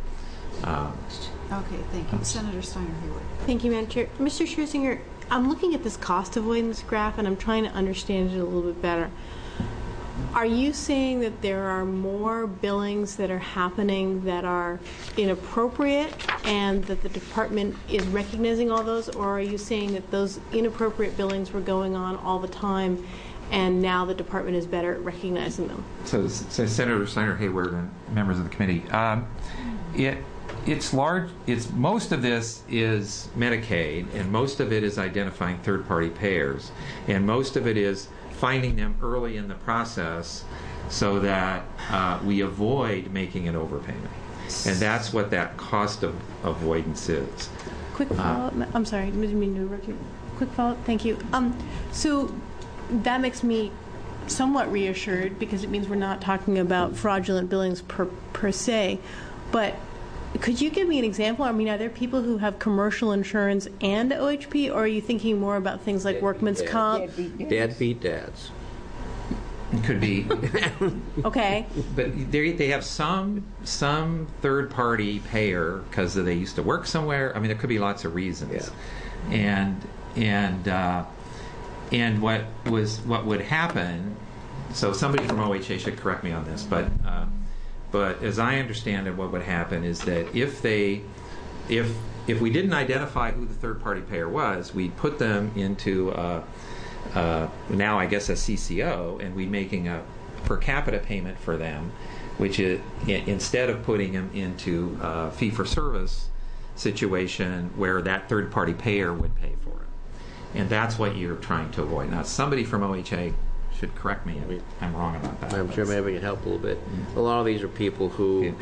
Speaker 1: Um,
Speaker 2: Okay, thank you. Senator Steiner Hayward.
Speaker 12: Thank you, Madam Chair. Mister Scherzinger, I'm looking at this cost avoidance graph and I'm trying to understand it a little bit better. Are you saying that there are more billings that are happening that are inappropriate and that the department is recognizing all those, or are you saying that those inappropriate billings were going on all the time and now the department is better at recognizing them?
Speaker 1: So, so Senator Steiner Hayward and members of the committee, um, it it's large. It's most of this is Medicaid, and most of it is identifying third-party payers, and most of it is finding them early in the process so that uh, we avoid making an overpayment. And that's what that cost of avoidance is.
Speaker 12: Quick follow-up. Uh, I'm sorry, I didn't mean to interrupt you. Quick follow-up. Thank you. Um, so that makes me somewhat reassured because it means we're not talking about fraudulent billings per, per se. But could you give me an example? I mean, are there people who have commercial insurance and O H P, or are you thinking more about things like workman's comp?
Speaker 7: Deadbeat dads.
Speaker 1: It could be.
Speaker 12: Okay.
Speaker 1: But they they have some some third party payer because they used to work somewhere. I mean, there could be lots of reasons.
Speaker 7: Yeah.
Speaker 1: And and uh, and what was what would happen? So somebody from O H A should correct me on this, but. Uh, But as I understand it, what would happen is that if they, if if we didn't identify who the third-party payer was, we'd put them into uh, uh, now I guess a C C O, and we'd making a per capita payment for them, which is instead of putting them into a fee-for-service situation where that third-party payer would pay for it, and that's what you're trying to avoid. Now, somebody from O H A should correct me if I'm wrong about that.
Speaker 7: I'm sure maybe I can help a little bit. A lot of these are people who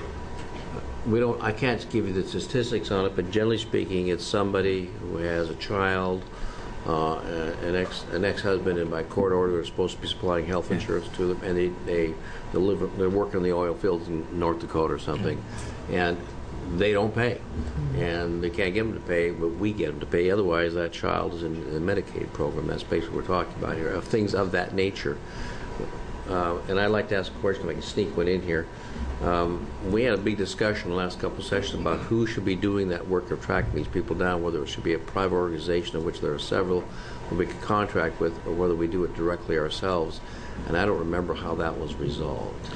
Speaker 7: we don't. I can't give you the statistics on it, but generally speaking, it's somebody who has a child, uh, an ex an ex-husband, and by court order, are supposed to be supplying health insurance to them, and they they they live they're working in the oil fields in North Dakota or something, and they don't pay, and they can't get them to pay, but we get them to pay. Otherwise, that child is in the Medicaid program. That's basically what we're talking about here, of things of that nature. Uh, and I'd like to ask a question, if I can sneak one in here. Um, we had a big discussion in the last couple of sessions about who should be doing that work of tracking these people down, whether it should be a private organization, of which there are several, that we could contract with, or whether we do it directly ourselves. And I don't remember how that was resolved.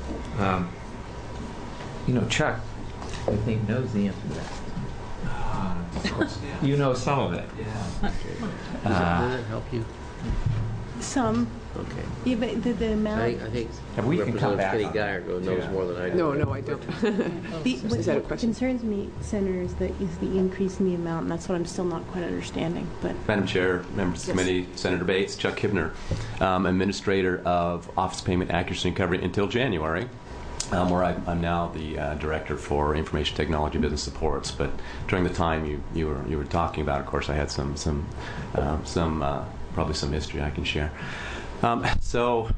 Speaker 1: Um, You know, Chuck, I think, knows the answer to that. You know some of it.
Speaker 7: Does that help you?
Speaker 12: Some.
Speaker 7: Okay.
Speaker 12: Yeah, but the, the
Speaker 7: I
Speaker 12: amount.
Speaker 7: think, I think
Speaker 1: And we can come
Speaker 7: Representative
Speaker 1: back
Speaker 7: Kenny
Speaker 1: on
Speaker 7: Geyer
Speaker 1: that.
Speaker 7: knows
Speaker 1: Yeah.
Speaker 7: more than I do.
Speaker 11: No, no, I don't.
Speaker 12: The,
Speaker 11: Is that a
Speaker 12: what
Speaker 11: question?
Speaker 12: concerns me, Senator, is the, is the increase in the amount, and that's what I'm still not quite understanding. But
Speaker 13: Madam Chair, members of the committee, Senator Bates, Chuck Kibner, um, Administrator of Office Payment Accuracy and Recovery until January, um, where I, I'm now the uh, Director for Information Technology Business Supports. But during the time you, you were you were talking about, of course, I had some some uh, some uh, probably some history I can share. Um, so.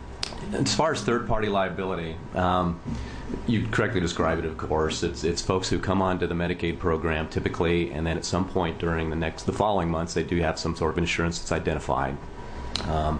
Speaker 13: As far as third-party liability, um, you correctly describe it. Of course, it's it's folks who come onto the Medicaid program typically, and then at some point during the next the following months, they do have some sort of insurance that's identified. Um,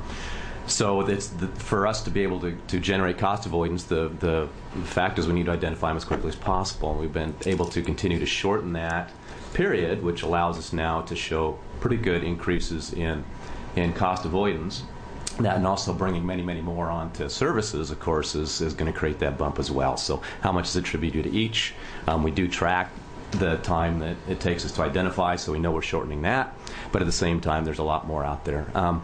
Speaker 13: so it's the, for us to be able to, to generate cost avoidance, the the fact is we need to identify them as quickly as possible. And we've been able to continue to shorten that period, which allows us now to show pretty good increases in in cost avoidance. That and also bringing many, many more onto services, of course, is, is going to create that bump as well. So how much is attributed to each? Um, we do track the time that it takes us to identify, so we know we're shortening that. But at the same time, there's a lot more out there. Um,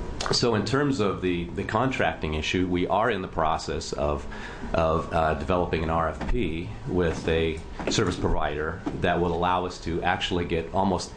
Speaker 13: so in terms of the, the contracting issue, we are in the process of, of uh, developing an R F P with a service provider that will allow us to actually get almost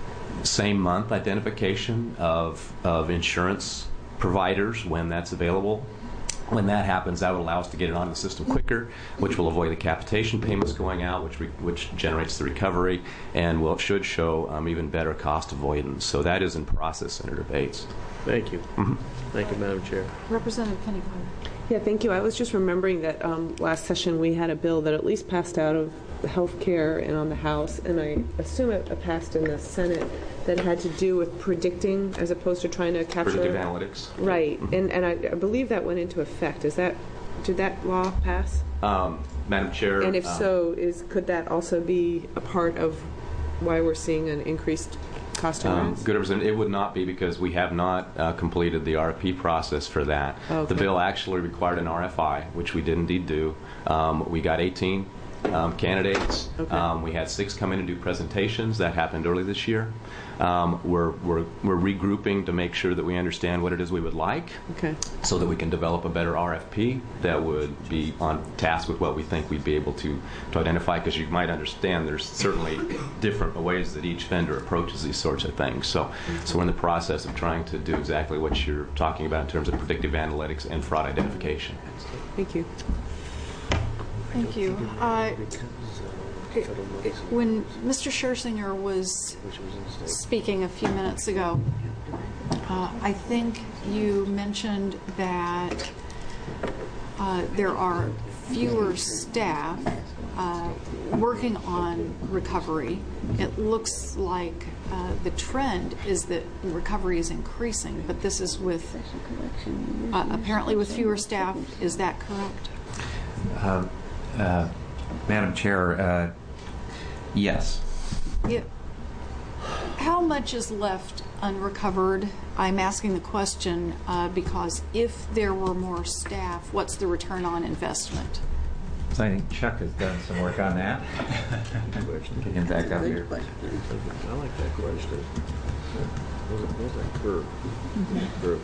Speaker 13: same month identification of, of insurance providers when that's available. When that happens, that would allow us to get it onto the system quicker, which will avoid the capitation payments going out, which re- which generates the recovery, and will should show um, even better cost avoidance. So that is in process, Senator Bates.
Speaker 7: Thank you.
Speaker 13: Mm-hmm.
Speaker 7: Thank you, Madam Chair.
Speaker 2: Representative Kenny Geyer.
Speaker 11: Yeah, thank you. I was just remembering that um, last session we had a bill that at least passed out of the health care and on the House, and I assume it, it passed in the Senate, that had to do with predicting as opposed to trying to capture...
Speaker 13: Predictive analytics.
Speaker 11: Right, and, and I, I believe that went into effect. Is that, did that law pass?
Speaker 13: Um, Madam Chair.
Speaker 11: And if
Speaker 13: um,
Speaker 11: so, is could that also be a part of why we're seeing an increased cost
Speaker 13: Um,
Speaker 11: avoidance?
Speaker 13: good representative, it would not be because we have not uh, completed the R F P process for that.
Speaker 11: Okay.
Speaker 13: The bill actually required an R F I, which we did indeed do. Um, we got eighteen um, candidates.
Speaker 11: Okay.
Speaker 13: Um, we had six come in and do presentations. That happened early this year. Um, we're, we're, we're regrouping to make sure that we understand what it is we would like,
Speaker 11: Okay.
Speaker 13: so that we can develop a better R F P that would be on task with what we think we'd be able to, to identify, because you might understand there's certainly different ways that each vendor approaches these sorts of things. So, so we're in the process of trying to do exactly what you're talking about in terms of predictive analytics and fraud identification.
Speaker 11: Thank you.
Speaker 2: Thank you. Uh, it- it- when Mister Scherzinger was speaking a few minutes ago, uh, I think you mentioned that uh, there are fewer staff uh, working on recovery. It looks like uh, the trend is that recovery is increasing, but this is with uh, apparently with fewer staff. Is that correct?
Speaker 1: Uh, uh, Madam Chair, uh, yes.
Speaker 2: Yeah. How much is left unrecovered? I'm asking the question uh, because if there were more staff, what's the return on investment?
Speaker 1: So I think Chuck has done some work on that. Get him back up here.
Speaker 7: I like that question. Where's that- where's that curve? Curve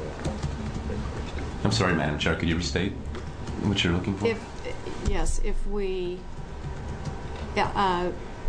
Speaker 7: at?
Speaker 13: I'm sorry, Madam Chair, could you restate what you're looking for?
Speaker 2: If yes, if we yeah, uh,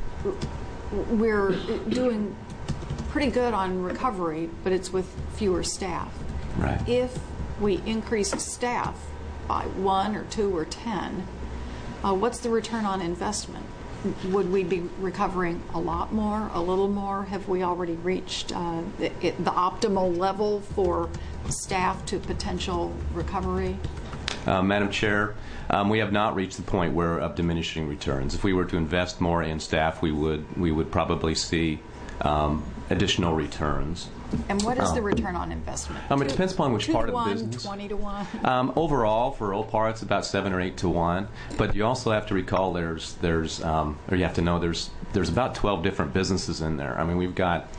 Speaker 2: we're doing pretty good on recovery, but it's with fewer staff.
Speaker 13: Right.
Speaker 2: If we increased staff by one or two or ten, uh, what's the return on investment? Would we be recovering a lot more, a little more? Have we already reached uh, the, it, the optimal level for staff to potential recovery?
Speaker 13: Uh, Madam Chair, um, we have not reached the point where of diminishing returns. If we were to invest more in staff, we would we would probably see um, additional returns.
Speaker 2: And what is
Speaker 13: Um,
Speaker 2: the return on investment?
Speaker 13: Um, it
Speaker 2: Two-
Speaker 13: depends upon which
Speaker 2: two
Speaker 13: part
Speaker 2: to
Speaker 13: of the
Speaker 2: one,
Speaker 13: business.
Speaker 2: twenty to one.
Speaker 13: Um, overall, for O P A R, it's about seven or eight to one. But you also have to recall there's there's um, or you have to know there's there's about twelve different businesses in there. I mean, we've got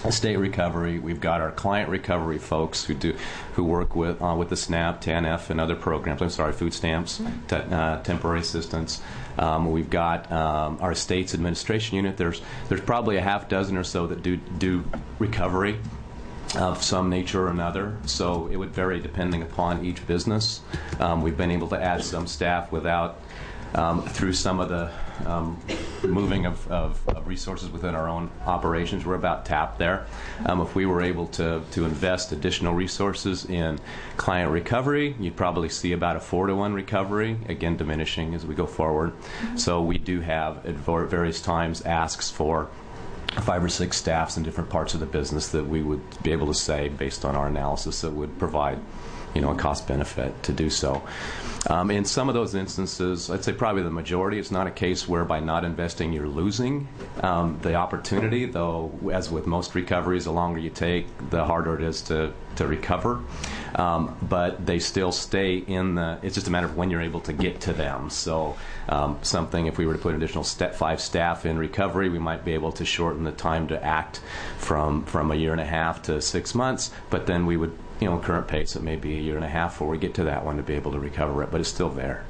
Speaker 13: state recovery. We've got our client recovery folks who do who work with uh, with the SNAP, T A N F, and other programs. I'm sorry, food stamps, te- uh, temporary assistance. Um, we've got um, our estates administration unit. There's there's probably a half dozen or so that do do recovery of some nature or another. So it would vary depending upon each business. Um, we've been able to add some staff without. Um, through some of the um, moving of, of, of resources within our own operations, we're about tapped there. Um, if we were able to, to invest additional resources in client recovery, you'd probably see about a four to one recovery, again diminishing as we go forward. Mm-hmm. So we do have at various times asks for five or six staffs in different parts of the business that we would be able to say, based on our analysis, that would provide, you know, a cost benefit to do so. Um, in some of those instances, I'd say probably the majority, it's not a case where by not investing you're losing um, the opportunity, though as with most recoveries, the longer you take, the harder it is to, to recover. Um, but they still stay in the, it's just a matter of when you're able to get to them. So um, something, if we were to put additional step five staff in recovery, we might be able to shorten the time to act from, from a year and a half to six months, but then we would, you know, current pace, it may be a year and a half before we get to that one to be able to recover it, but it's still there.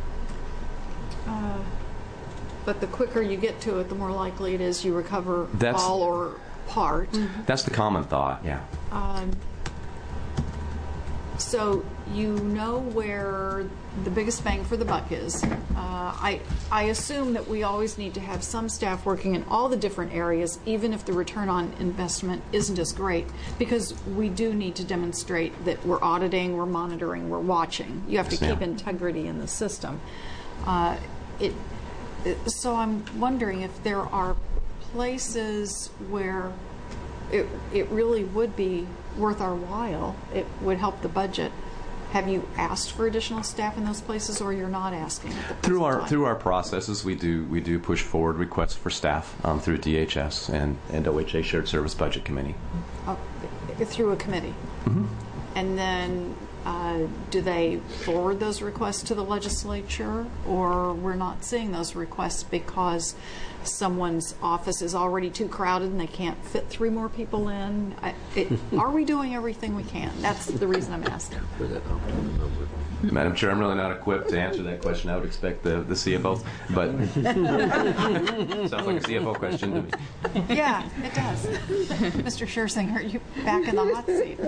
Speaker 2: Uh, but the quicker you get to it, the more likely it is you recover
Speaker 13: That's,
Speaker 2: all or part.
Speaker 13: That's the common thought, yeah.
Speaker 2: Um, so you know where the biggest bang for the buck is. Uh, I I assume that we always need to have some staff working in all the different areas, even if the return on investment isn't as great, because we do need to demonstrate that we're auditing, we're monitoring, we're watching. You have to
Speaker 13: Yes,
Speaker 2: keep
Speaker 13: ma'am.
Speaker 2: integrity in the system. Uh, it, it, so I'm wondering if there are places where it it really would be worth our while. It would help the budget. Have you asked for additional staff in those places, or you're not asking? At the
Speaker 13: Through our
Speaker 2: time?
Speaker 13: through our processes, we do we do push forward requests for staff um, through D H S and, and O H A Shared Service Budget Committee.
Speaker 2: Oh, through a committee.
Speaker 13: Mm-hmm.
Speaker 2: And then uh, do they forward those requests to the legislature, or we're not seeing those requests because someone's office is already too crowded and they can't fit three more people in? I, it, are we doing everything we can? That's the reason I'm asking.
Speaker 7: For that optimum number.
Speaker 13: Madam Chair, I'm really not equipped to answer that question. I would expect the, the C F O, but sounds like a C F O question to me.
Speaker 2: Yeah, it does. Mister Scherzinger, you back in the hot seat.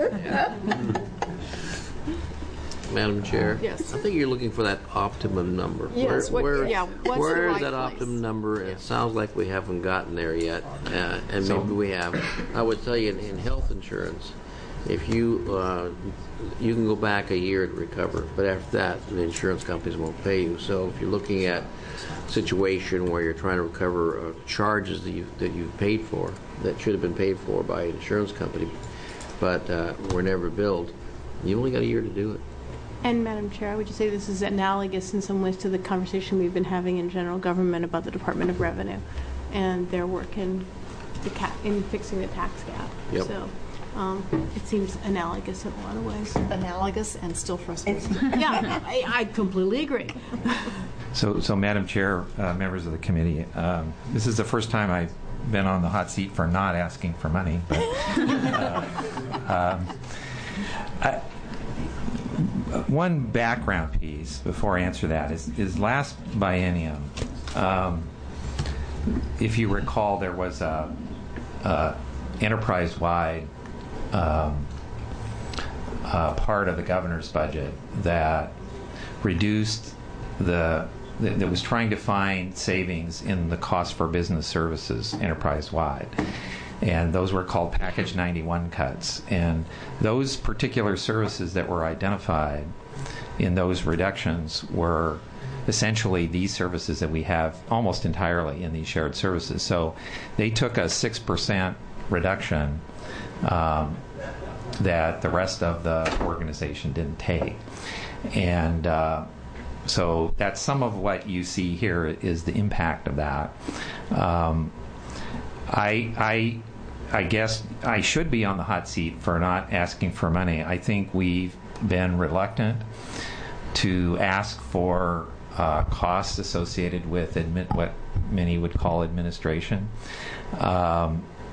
Speaker 7: Madam Chair?
Speaker 2: Yes.
Speaker 7: I think you're looking for that optimum number.
Speaker 2: Yes, what-
Speaker 7: where,
Speaker 2: yeah, what's the
Speaker 7: where is
Speaker 2: right
Speaker 7: that
Speaker 2: place?
Speaker 7: optimum number? It sounds like we haven't gotten there yet, uh, and
Speaker 13: So-
Speaker 7: maybe we have. I would tell you in, in health insurance, if you uh, you can go back a year to recover, but after that, the insurance companies won't pay you. So if you're looking at a situation where you're trying to recover uh, charges that you that you've paid for that should have been paid for by an insurance company, but uh, were never billed, you only got a year to do it.
Speaker 12: And Madam Chair, I would just say this is analogous in some ways to the conversation we've been having in general government about the Department of Revenue and their work in the ca- in fixing the tax gap.
Speaker 7: Yep.
Speaker 12: So um, it seems analogous in a lot of ways.
Speaker 2: Analogous and still frustrating.
Speaker 12: Yeah, I, I completely agree.
Speaker 1: So, so Madam Chair, uh, members of the committee, um, this is the first time I've been on the hot seat for not asking for money. But uh, um, I, one background piece before I answer that is, is last biennium, um, if you recall, there was a, a enterprise-wide um, uh, part of the governor's budget that reduced the that, that was trying to find savings in the cost for business services enterprise-wide. And those were called Package ninety-one cuts. And those particular services that were identified in those reductions were essentially these services that we have almost entirely in these shared services. So they took a six percent reduction um, that the rest of the organization didn't take. And uh, so that's some of what you see here is the impact of that. Um, I, I, I guess I should be on the hot seat for not asking for money. I think we've been reluctant to ask for uh, costs associated with admit what many would call administration. Um,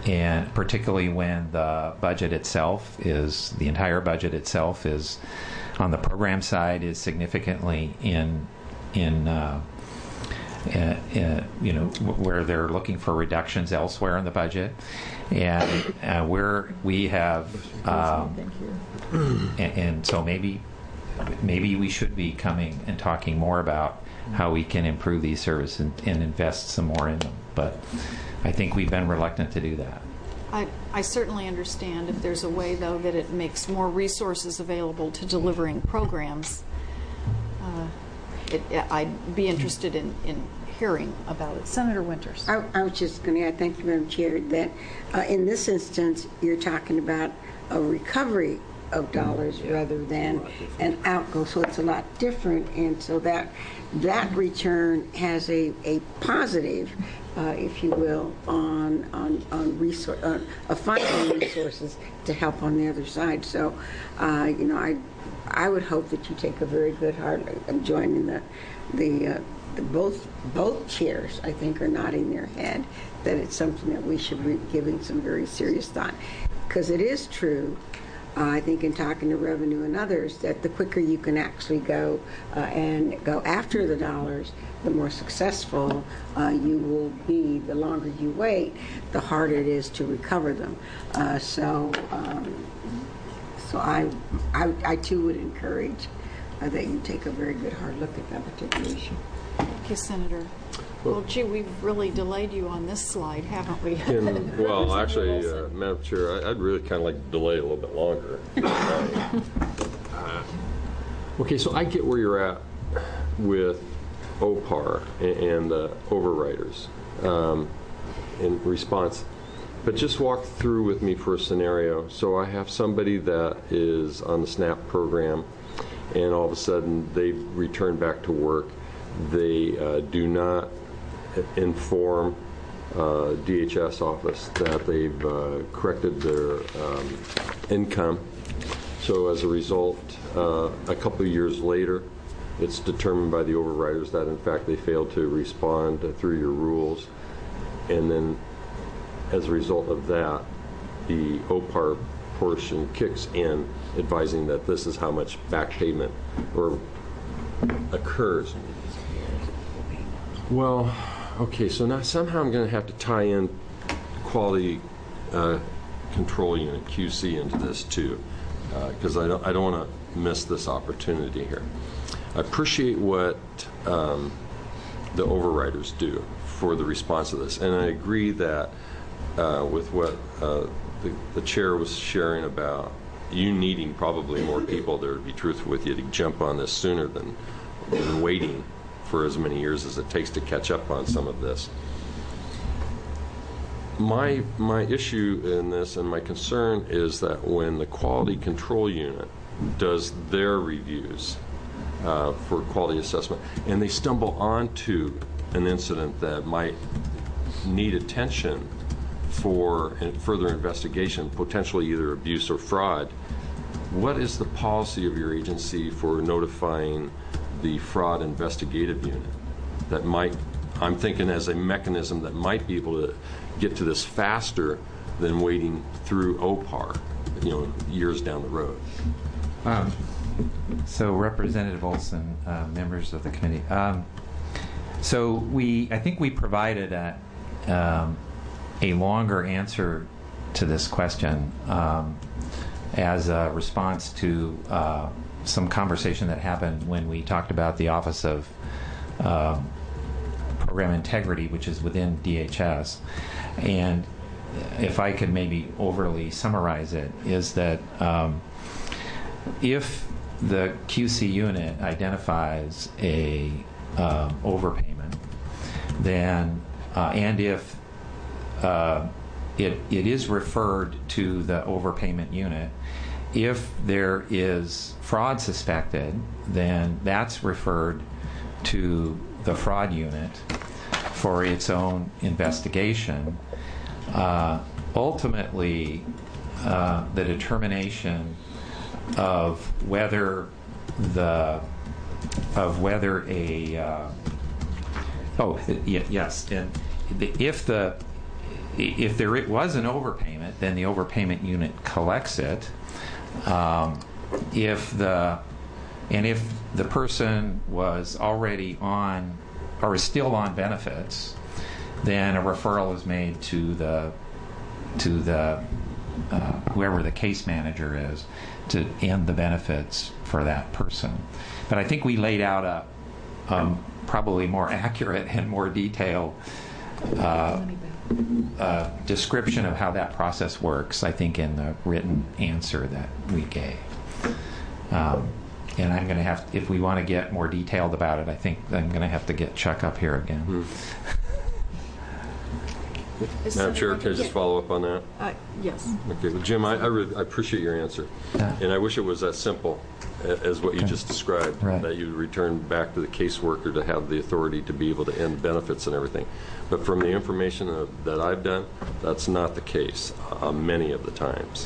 Speaker 1: and particularly when the budget itself is, the entire budget itself is, on the program side, is significantly in, in uh, uh, uh, you know, where they're looking for reductions elsewhere in the budget. And uh, where we have, um, and, and so maybe maybe we should be coming and talking more about how we can improve these services and, and invest some more in them. But I think we've been reluctant to do that.
Speaker 2: I, I certainly understand if there's a way, though, that it makes more resources available to delivering programs. Uh, it, I'd be interested in, in hearing about it. Senator Winters.
Speaker 6: I, I was just going to add, thank you, Madam Chair, that uh, in this instance, you're talking about a recovery of dollars rather than an outgo, so it's a lot different, and so that that return has a, a positive, uh, if you will, on on on resource, uh, of finding resources to help on the other side. So, uh, you know, I I would hope that you take a very good heart. I'm joining the the. Uh, The both both chairs, I think, are nodding their head that it's something that we should be giving some very serious thought, because it is true. Uh, I think in talking to Revenue and others, that the quicker you can actually go uh, and go after the dollars, the more successful uh, you will be. The longer you wait, the harder it is to recover them. Uh, so, um, so I, I, I too would encourage uh, that you take a very good hard look at that particular issue.
Speaker 2: Thank you, Senator. Well, gee, we've really delayed you on this slide, haven't we?
Speaker 9: And, well, actually, uh, Madam Chair, I, I'd really kind of like to delay a little bit longer. uh, okay, so I get where you're at with O P A R and, and the overriders um, in response, but just walk through with me for a scenario. So I have somebody that is on the SNAP program, and all of a sudden they return back to work. They uh, do not inform uh, D H S office that they've uh, corrected their um, income. So as a result, uh, a couple of years later, it's determined by the overriders that in fact they failed to respond through your rules. And then as a result of that, the O P A R portion kicks in, advising that this is how much back payment or occurs. Well, okay, so now somehow I'm going to have to tie in quality uh, control unit, Q C, into this too, because uh, I don't, I don't want to miss this opportunity here. I appreciate what um, the overriders do for the response to this, and I agree that uh, with what uh, the, the chair was sharing about you needing probably more people there, to be truthful with you, to jump on this sooner than, than waiting for as many years as it takes to catch up on some of this. My, my issue in this and my concern is that when the quality control unit does their reviews uh, for quality assessment and they stumble onto an incident that might need attention for further investigation, potentially either abuse or fraud, what is the policy of your agency for notifying the fraud investigative unit that might, I'm thinking as a mechanism that might be able to get to this faster than waiting through O P A R, you know, years down the road?
Speaker 1: Um, so Representative Olson, uh, members of the committee. Um, so we, I think we provided a, um, a longer answer to this question um, as a response to uh, some conversation that happened when we talked about the Office of um, Program Integrity, which is within D H S. And if I could maybe overly summarize it, is that um, if the Q C unit identifies a uh, overpayment, then uh, and if uh, it it is referred to the overpayment unit, if there is fraud suspected, then that's referred to the fraud unit for its own investigation. Uh, ultimately, uh, the determination of whether the of whether a uh, oh y- yes, and the, if the if there it was an overpayment, then the overpayment unit collects it. Um, if the and if the person was already on or is still on benefits, then a referral is made to the to the uh, whoever the case manager is to end the benefits for that person. But I think we laid out a um, probably more accurate and more detailed uh, uh, description of how that process works, I think, in the written answer that we gave. Um, and I'm going to have, if we want to get more detailed about it, I think I'm going to have to get Chuck up here again.
Speaker 9: Hmm. Madam Chair, can I just follow up on that?
Speaker 2: Uh, yes.
Speaker 9: Okay, well, Jim, I, I, really, I appreciate your answer.
Speaker 1: Yeah.
Speaker 9: And I wish it was that simple a- as what you
Speaker 1: Okay.
Speaker 9: just described,
Speaker 1: Right.
Speaker 9: that you return back to the caseworker to have the authority to be able to end benefits and everything. But from the information uh, that I've done, that's not the case uh, many of the times.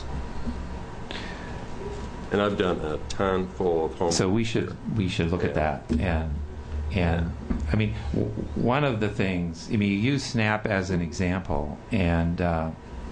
Speaker 9: And I've done a ton full of homework.
Speaker 1: So we should we should look at that, and and I mean w- one of the things, I mean, you use SNAP as an example, and uh,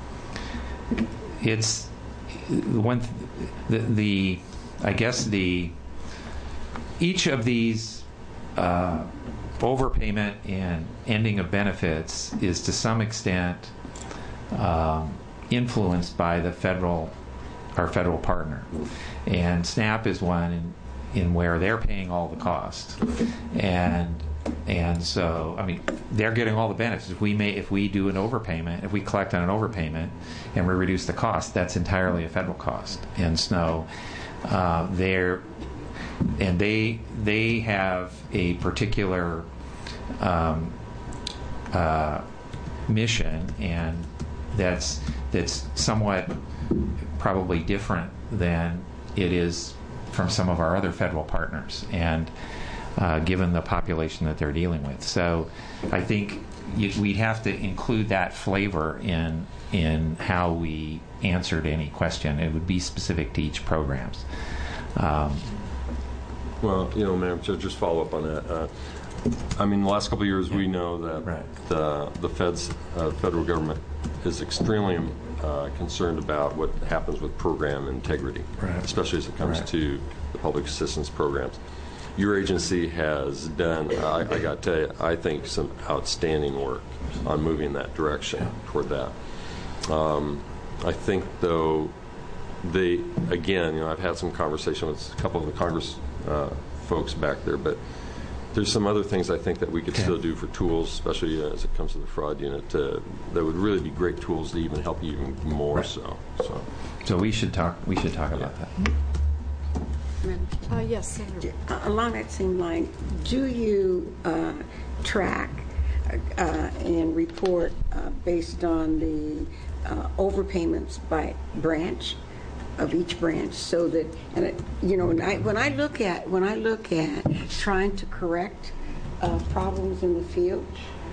Speaker 1: it's the one th- the, the I guess the each of these uh, overpayment and ending of benefits is to some extent um, influenced by the federal our federal partner, and SNAP is one in, in where they're paying all the costs, and and so I mean they're getting all the benefits. If we may if we do an overpayment, if we collect on an overpayment and we reduce the cost, that's entirely a federal cost. And so uh, they're and they they have a particular um, uh, mission, and that's that's somewhat probably different than it is from some of our other federal partners, and uh, given the population that they're dealing with. So I think you, we'd have to include that flavor in in how we answered any question. It would be specific to each programs. Um,
Speaker 9: Well, you know, Madam Chair, just follow up on that. Uh, I mean, the last couple of years, we know that
Speaker 1: Right.
Speaker 9: the the feds, uh, federal government, is extremely uh, concerned about what happens with program integrity,
Speaker 1: Right.
Speaker 9: especially as it comes
Speaker 1: Right.
Speaker 9: to the public assistance programs. Your agency has done, I, I got to tell you, I think some outstanding work on moving that direction toward that. Um, I think, though, they, again, you know, I've had some conversation with a couple of the Congress uh, folks back there, but there's some other things I think that we could
Speaker 1: Okay.
Speaker 9: still do for tools, especially uh, as it comes to the fraud unit, uh, that would really be great tools to even help you even more
Speaker 1: Right.
Speaker 9: so. So,
Speaker 1: so we should talk. We should talk about that.
Speaker 2: Uh, yes, Senator.
Speaker 6: Uh, Along that same line, do you uh, track uh, and report uh, based on the uh, overpayments by branch, of each branch, so that, and it, you know, when I, when I look at when I look at trying to correct uh, problems in the field,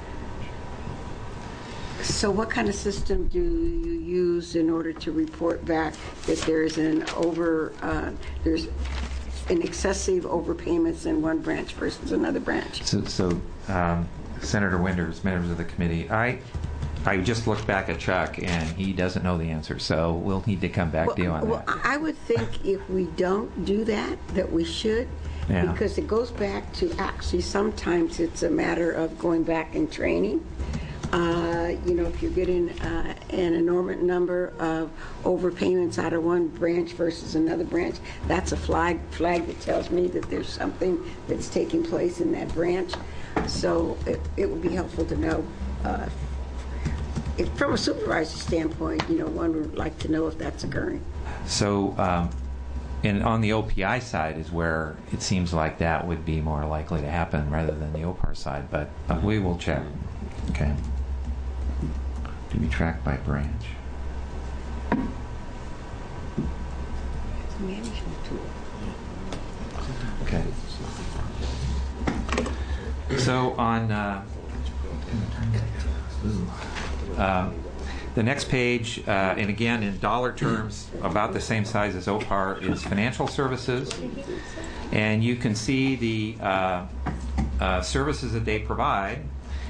Speaker 6: so what kind of system do you use in order to report back that there's an over uh, there's an excessive overpayments in one branch versus another branch?
Speaker 1: So, so um, Senator Winters, members of the committee, I I just looked back at Chuck, and he doesn't know the answer, so we'll need to come back
Speaker 6: well,
Speaker 1: to you on
Speaker 6: well,
Speaker 1: that.
Speaker 6: I would think if we don't do that, that we should,
Speaker 1: Yeah.
Speaker 6: because it goes back to actually sometimes it's a matter of going back and training. Uh, you know, if you're getting uh, an enormous number of overpayments out of one branch versus another branch, that's a flag flag that tells me that there's something that's taking place in that branch. So it, it would be helpful to know. Uh, if, from a supervisor standpoint, you know, one would like to know if that's occurring.
Speaker 1: So, um, and on the O P I side is where it seems like that would be more likely to happen rather than the O P A R side, but uh, we will check. Okay. To be tracked by branch.
Speaker 6: It's a management tool.
Speaker 1: Okay. So on uh, um, the next page, uh, and again in dollar terms, about the same size as O P A R, is financial services, and you can see the uh, uh, services that they provide.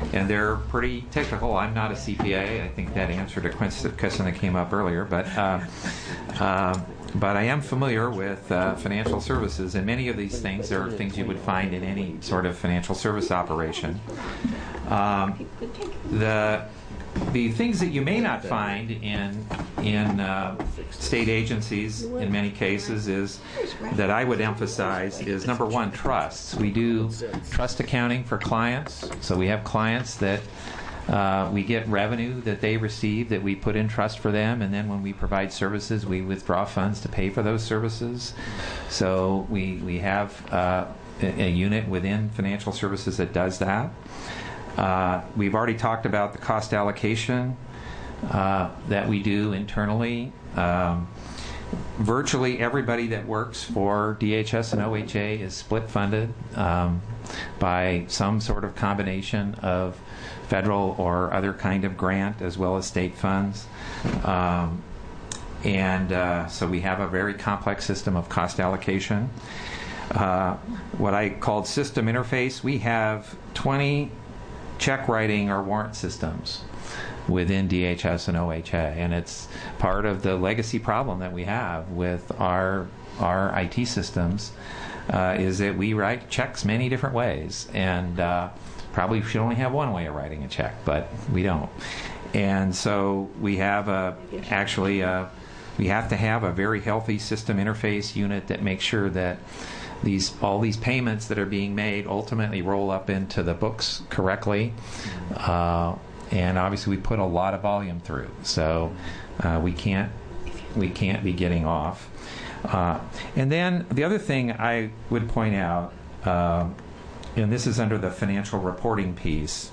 Speaker 1: and they're pretty technical. I'm not a C P A. I think that answered a question that came up earlier, but uh, uh, but I am familiar with uh, financial services, and many of these things are things you would find in any sort of financial service operation. Um, the The things that you may not find in in uh, state agencies in many cases is that I would emphasize is number one, trusts. We do trust accounting for clients, so we have clients that uh, we get revenue that they receive that we put in trust for them, and then when we provide services, we withdraw funds to pay for those services. So we we have uh, a, a unit within financial services that does that. Uh, we've already talked about the cost allocation uh, that we do internally. Um, virtually everybody that works for D H S and O H A is split funded um, by some sort of combination of federal or other kind of grant as well as state funds. Um, and uh, so we have a very complex system of cost allocation. Uh, what I called system interface, we have twenty check writing or warrant systems within D H S and O H A, and it's part of the legacy problem that we have with our our I T systems uh, is that we write checks many different ways, and uh, probably should only have one way of writing a check, but we don't. And so we have a actually a, we have to have a very healthy system interface unit that makes sure that these all these payments that are being made ultimately roll up into the books correctly, uh, and obviously we put a lot of volume through, so uh, we can't we can't be getting off. Uh, and then the other thing I would point out, uh, and this is under the financial reporting piece,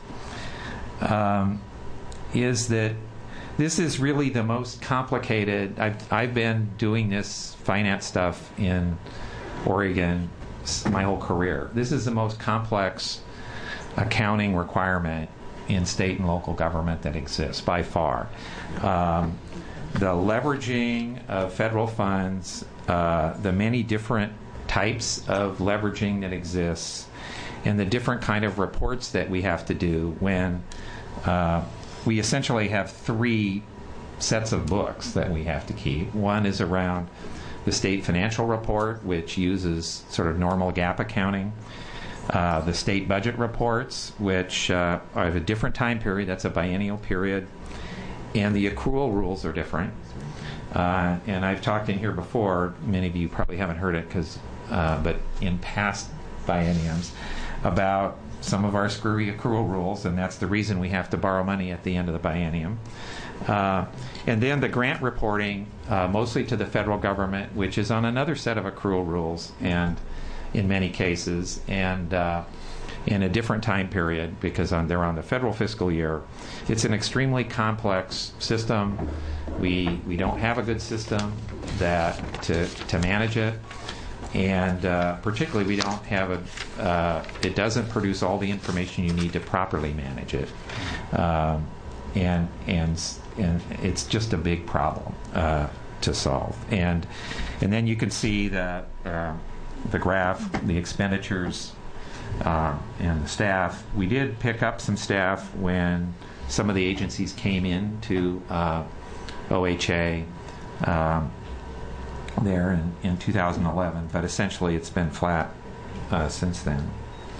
Speaker 1: um, is that this is really the most complicated. I've I've been doing this finance stuff in Oregon my whole career. This is the most complex accounting requirement in state and local government that exists by far. Um, the leveraging of federal funds, uh, the many different types of leveraging that exists, and the different kind of reports that we have to do when uh, we essentially have three sets of books that we have to keep. One is around the state financial report, which uses sort of normal GAAP accounting. Uh, the state budget reports, which uh, are of a different time period. That's a biennial period. And the accrual rules are different. Uh, and I've talked in here before, many of you probably haven't heard it, because, uh, but in past bienniums, about some of our screwy accrual rules, and that's the reason we have to borrow money at the end of the biennium. Uh, and then the grant reporting, uh, mostly to the federal government, which is on another set of accrual rules, and in many cases, and uh, in a different time period, because on, they're on the federal fiscal year. It's an extremely complex system. We we don't have a good system that to to manage it, and uh, particularly we don't have a. Uh, it doesn't produce all the information you need to properly manage it, um, and and. And it's just a big problem uh, to solve. And and then you can see the uh, the graph, the expenditures, uh, and the staff. We did pick up some staff when some of the agencies came in to uh, O H A um, there in, in two thousand eleven, but essentially it's been flat uh, since then.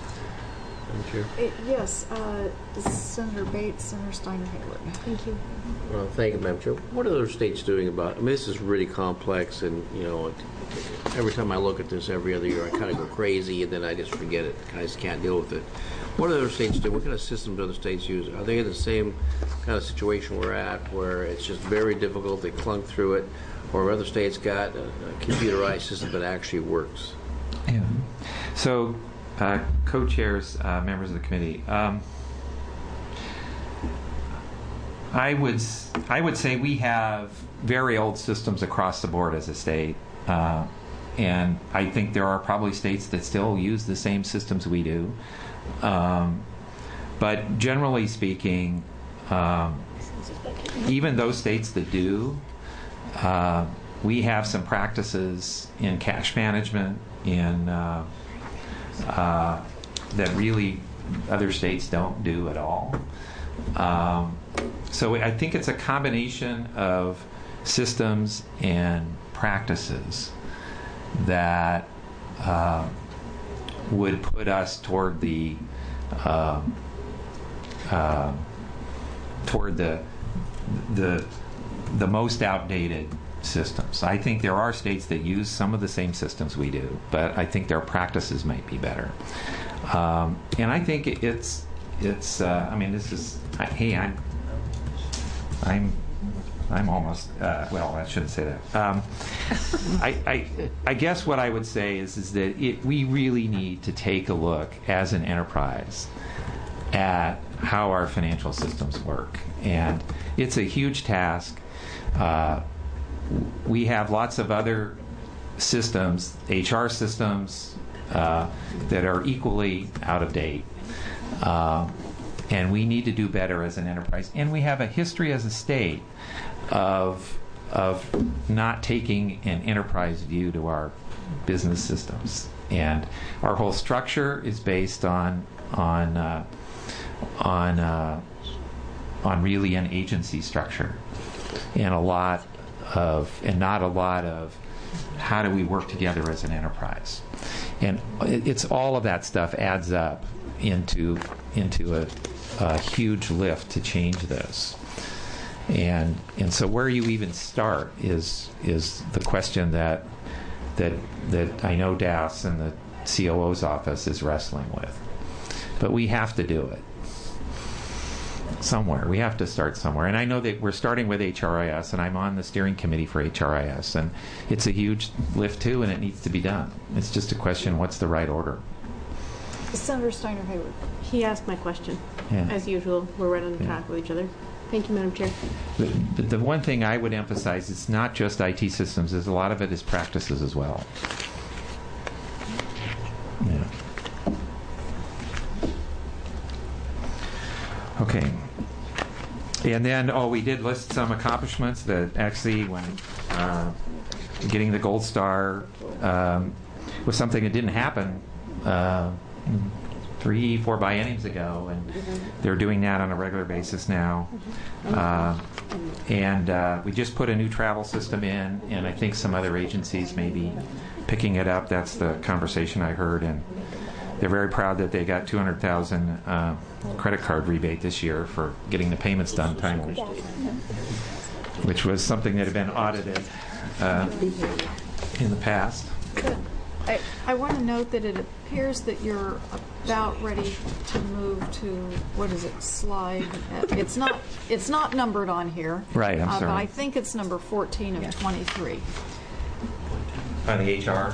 Speaker 2: It, yes, uh, Senator Bates, Senator Steiner Hayward. Thank you.
Speaker 7: Well, thank you, Madam Chair. What are other states doing about it? I mean, this is really complex, and, you know, every time I look at this every other year, I kind of go crazy, and then I just forget it. I just can't deal with it. What are other states doing? What kind of systems do other states use? Are they in the same kind of situation we're at, where it's just very difficult, they clunk through it, or have other states got a, a computerized system that actually works?
Speaker 1: Yeah. So, Uh, co-chairs, uh, members of the committee. Um, I would I would say we have very old systems across the board as a state, uh, and I think there are probably states that still use the same systems we do. Um, but generally speaking, um, even those states that do, uh, we have some practices in cash management, in uh, uh, that really other states don't do at all. Um, so I think it's a combination of systems and practices that uh, would put us toward the uh, uh, toward the the the most outdated systems. I think there are states that use some of the same systems we do, but I think their practices might be better. Um, and I think it's it's. Uh, I mean, this is. I, hey, I'm. I'm. I'm almost. Uh, well, I shouldn't say that. Um, I, I. I guess what I would say is is that it, we really need to take a look as an enterprise at how our financial systems work, and it's a huge task. Uh, we have lots of other systems, H R systems, uh, that are equally out of date. Uh, and we need to do better as an enterprise. And we have a history as a state of, of not taking an enterprise view to our business systems. And our whole structure is based on, on, uh, on, uh, on really an agency structure. And a lot of, and not a lot of, how do we work together as an enterprise? And it's all of that stuff adds up into into a, a huge lift to change this. And and so where you even start is is the question that that that I know Das and the C O O's office is wrestling with. But we have to do it somewhere. We have to start somewhere. And I know that we're starting with H R I S, and I'm on the steering committee for H R I S, and it's a huge lift too, and it needs to be done. It's just a question, what's the right order?
Speaker 2: Senator Steiner Hayward.
Speaker 12: He asked my question.
Speaker 1: Yeah.
Speaker 12: As usual, we're right on the
Speaker 1: Yeah.
Speaker 12: track with each other. Thank you, Madam Chair.
Speaker 1: The, the, the one thing I would emphasize, it's not just I T systems, is a lot of it is practices as well. Yeah. Okay. And then, oh, we did list some accomplishments that actually, when uh, getting the Gold Star um, was something that didn't happen uh, three, four bienniums ago, and they're doing that on a regular basis now. Uh, and uh, we just put a new travel system in, and I think some other agencies may be picking it up. That's the conversation I heard, and they're very proud that they got two hundred thousand uh, credit card rebate this year for getting the payments done timely, which was something that had been audited uh, in the past.
Speaker 2: Good. I, I want to note that it appears that you're about ready to move to, what is it, slide? uh, It's not it's not numbered on here.
Speaker 1: Right, I'm
Speaker 2: uh,
Speaker 1: sorry.
Speaker 2: But I think it's number fourteen of twenty-three.
Speaker 1: On the H R?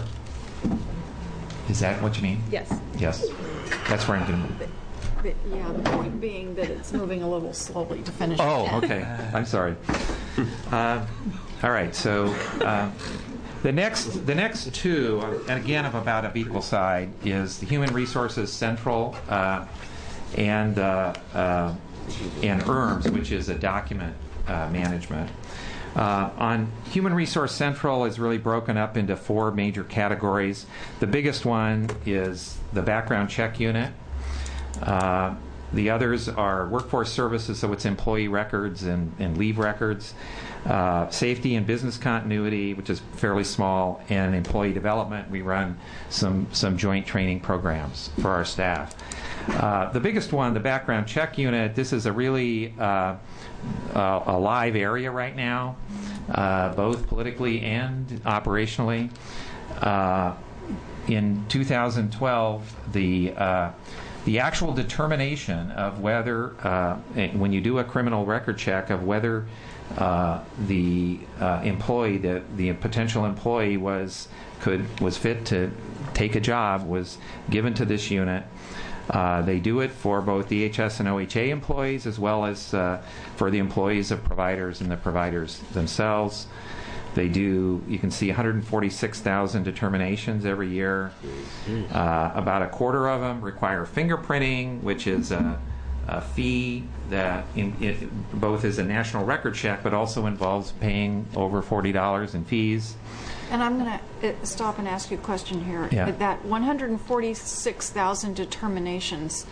Speaker 1: Is that what you mean?
Speaker 3: Yes.
Speaker 1: Yes. That's where I'm going to...
Speaker 2: But, yeah, the point being that it's moving a little slowly to finish.
Speaker 1: Oh,
Speaker 2: it.
Speaker 1: okay. I'm sorry. Uh, all right. So uh, the next, the next two, and again of about of equal side, is the Human Resources Central uh, and uh, uh, and E R M S, which is a document uh, management. Uh, on Human Resource Central is really broken up into four major categories. The biggest one is the background check unit. Uh, the others are workforce services, so it's employee records and, and leave records, uh, safety and business continuity, which is fairly small, and employee development. We run some, some joint training programs for our staff. Uh, the biggest one, the background check unit, this is a really uh, uh, a live area right now, uh, both politically and operationally. Uh, in two thousand twelve, the uh, the actual determination of whether, uh, when you do a criminal record check, of whether uh, the uh, employee, the, the potential employee was could was fit to take a job, was given to this unit. Uh, they do it for both D H S and O H A employees, as well as uh, for the employees of providers and the providers themselves. They do, you can see one hundred forty-six thousand determinations every year. Uh, about a quarter of them require fingerprinting, which is a, a fee that in, it both is a national record check, but also involves paying over forty dollars in fees.
Speaker 2: And I'm going to stop and ask you a question here.
Speaker 1: Yeah.
Speaker 2: That one hundred forty-six thousand determinations,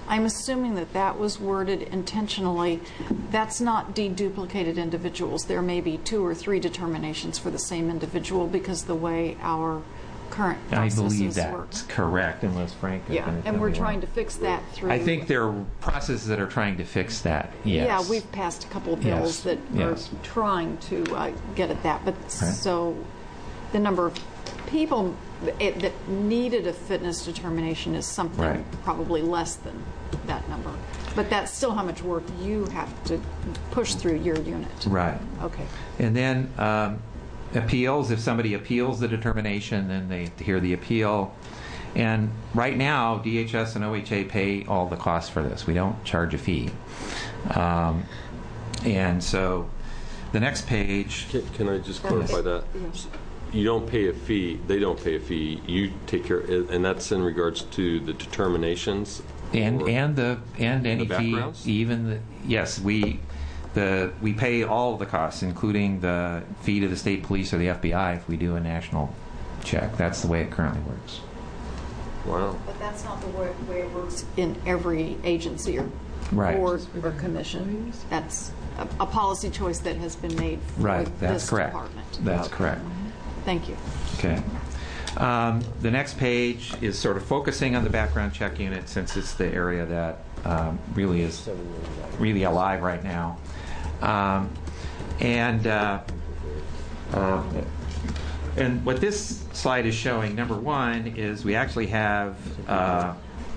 Speaker 2: I'm assuming that that was worded intentionally. That's not deduplicated individuals. There may be two or three determinations for the same individual because the way our current
Speaker 1: I
Speaker 2: processes
Speaker 1: believe
Speaker 2: work.
Speaker 1: that's correct, unless Frank is
Speaker 2: Yeah,
Speaker 1: going to
Speaker 2: and
Speaker 1: tell
Speaker 2: we're
Speaker 1: me
Speaker 2: trying
Speaker 1: wrong.
Speaker 2: to fix that through.
Speaker 1: I think there are processes that are trying to fix that, yes.
Speaker 2: Yeah, we've passed a couple of bills
Speaker 1: Yes,
Speaker 2: that
Speaker 1: yes.
Speaker 2: are trying to uh, get at that. But so the number of people it, that needed a fitness determination is something
Speaker 1: Right.
Speaker 2: probably less than that number. But that's still how much work you have to push through your unit.
Speaker 1: Right.
Speaker 2: Okay.
Speaker 1: And then um, appeals, if somebody appeals the determination, then they hear the appeal. And right now, D H S and O H A pay all the costs for this. We don't charge a fee. Um, and so the next page...
Speaker 9: Can, can I just clarify that? You don't pay a fee, they don't pay a fee, you take care, and that's in regards to the determinations?
Speaker 1: And
Speaker 9: or
Speaker 1: and the and any
Speaker 9: the
Speaker 1: fee,
Speaker 9: backgrounds?
Speaker 1: even the, yes, we the we pay all of the costs, including the fee to the state police or the F B I if we do a national check. That's the way it currently works.
Speaker 9: Wow.
Speaker 2: But that's not the way, way it works in every agency or
Speaker 1: Right.
Speaker 2: board or commission. That's a, a policy choice that has been made for
Speaker 1: Right. That's
Speaker 2: this
Speaker 1: correct.
Speaker 2: department.
Speaker 1: That's
Speaker 2: Okay.
Speaker 1: correct.
Speaker 2: Thank you.
Speaker 1: Okay. Um, the next page is sort of focusing on the background check unit, since it's the area that um, really is really alive right now. Um, and uh, uh, and what this slide is showing, number one, is we actually have uh,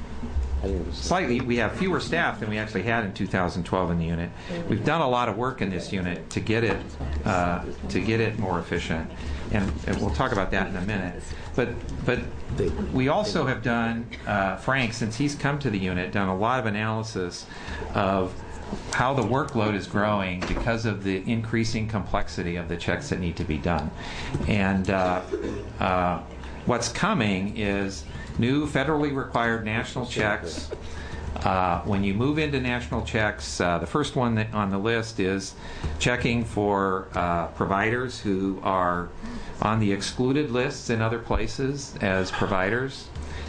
Speaker 1: slightly we have fewer staff than we actually had in two thousand twelve in the unit. We've done a lot of work in this unit to get it uh, to get it more efficient, and, and we'll talk about that in a minute. But but we also have done, uh, Frank, since he's come to the unit, done a lot of analysis of how the workload is growing because of the increasing complexity of the checks that need to be done. And uh, uh, what's coming is new federally required national checks. Uh, when you move into national checks, uh, the first one that on the list is checking for uh, providers who are on the excluded lists in other places as providers.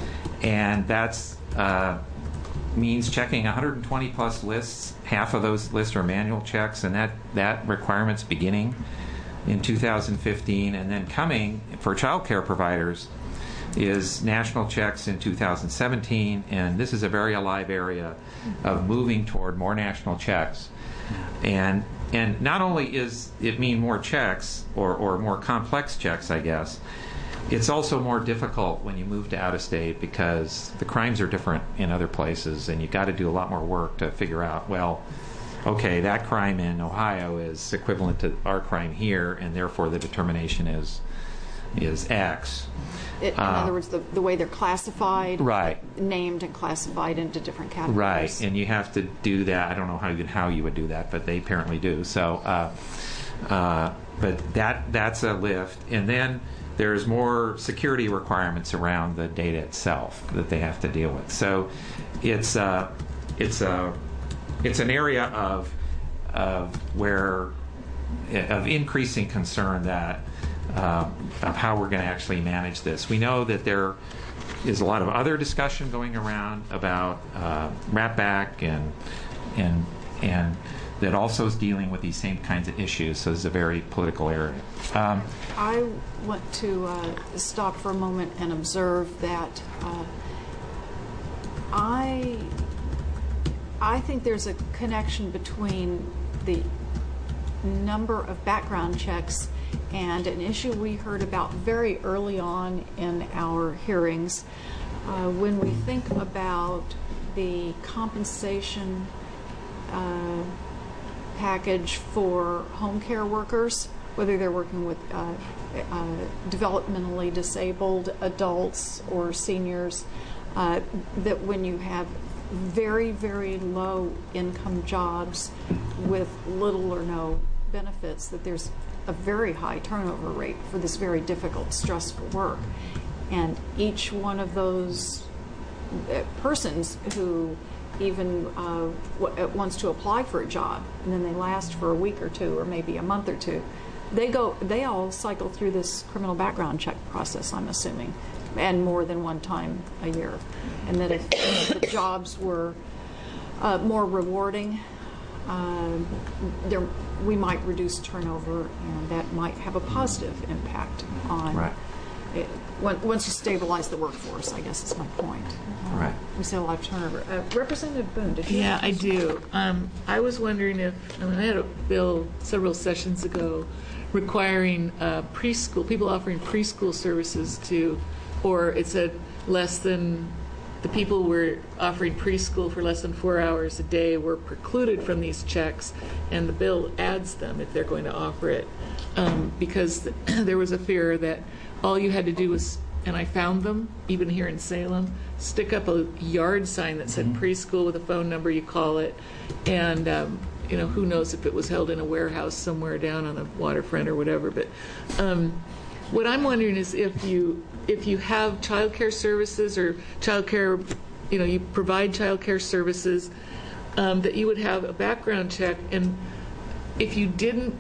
Speaker 1: And that's uh, means checking one hundred twenty plus lists. Half of those lists are manual checks, and that, that requirement's beginning in two thousand fifteen. And then coming for child care providers is national checks in two thousand seventeen, and this is a very alive area of moving toward more national checks. And and not only is it mean more checks, or, or more complex checks, I guess, it's also more difficult when you move to out-of-state because the crimes are different in other places, and you've got to do a lot more work to figure out, well, okay, that crime in Ohio is equivalent to our crime here, and therefore the determination is is X.
Speaker 2: It, in
Speaker 1: Uh,
Speaker 2: other words, the, the way they're classified,
Speaker 1: Right.
Speaker 2: named and classified into different categories.
Speaker 1: Right, and you have to do that. I don't know how you, how you would do that, but they apparently do. So, uh, uh, but that that's a lift. And then there's more security requirements around the data itself that they have to deal with. So, it's uh, it's a it's an area of of where of increasing concern that. Uh, of how we're going to actually manage this. We know that there is a lot of other discussion going around about uh, wrap back and and and that also is dealing with these same kinds of issues. So it's a very political area. Um,
Speaker 2: I want to uh, stop for a moment and observe that uh, I I think there's a connection between the number of background checks and an issue we heard about very early on in our hearings. Uh, when we think about the compensation uh, package for home care workers, whether they're working with uh, uh, developmentally disabled adults or seniors, uh, that when you have very, very low income jobs with little or no benefits, that there's a very high turnover rate for this very difficult, stressful work. And each one of those uh, persons who even uh, w- wants to apply for a job, and then they last for a week or two, or maybe a month or two, they go, they all cycle through this criminal background check process, I'm assuming. and more than one time a year. And that if, if the jobs were uh, more rewarding, uh, there we might reduce turnover, and that might have a positive impact on
Speaker 1: Right.
Speaker 2: it. When, once you stabilize the workforce, I guess is my point. Uh,
Speaker 1: Right.
Speaker 2: We see a lot of turnover. Uh, Representative Boone, did you?
Speaker 14: Yeah,
Speaker 2: have a
Speaker 14: I
Speaker 2: question?
Speaker 14: do. Um, I was wondering if, I mean, I had a bill several sessions ago requiring uh, preschool, people offering preschool services to, or it said less than, the people were offering preschool for less than four hours a day were precluded from these checks, and the bill adds them if they're going to offer it. Um, because there was a fear that all you had to do was, and I found them, even here in Salem, stick up a yard sign that said preschool with a phone number, you call it, and um, you know, who knows if it was held in a warehouse somewhere down on the waterfront or whatever. But um, what I'm wondering is if you if you have child care services or child care, you know, you provide child care services, um, that you would have a background check, and if you didn't,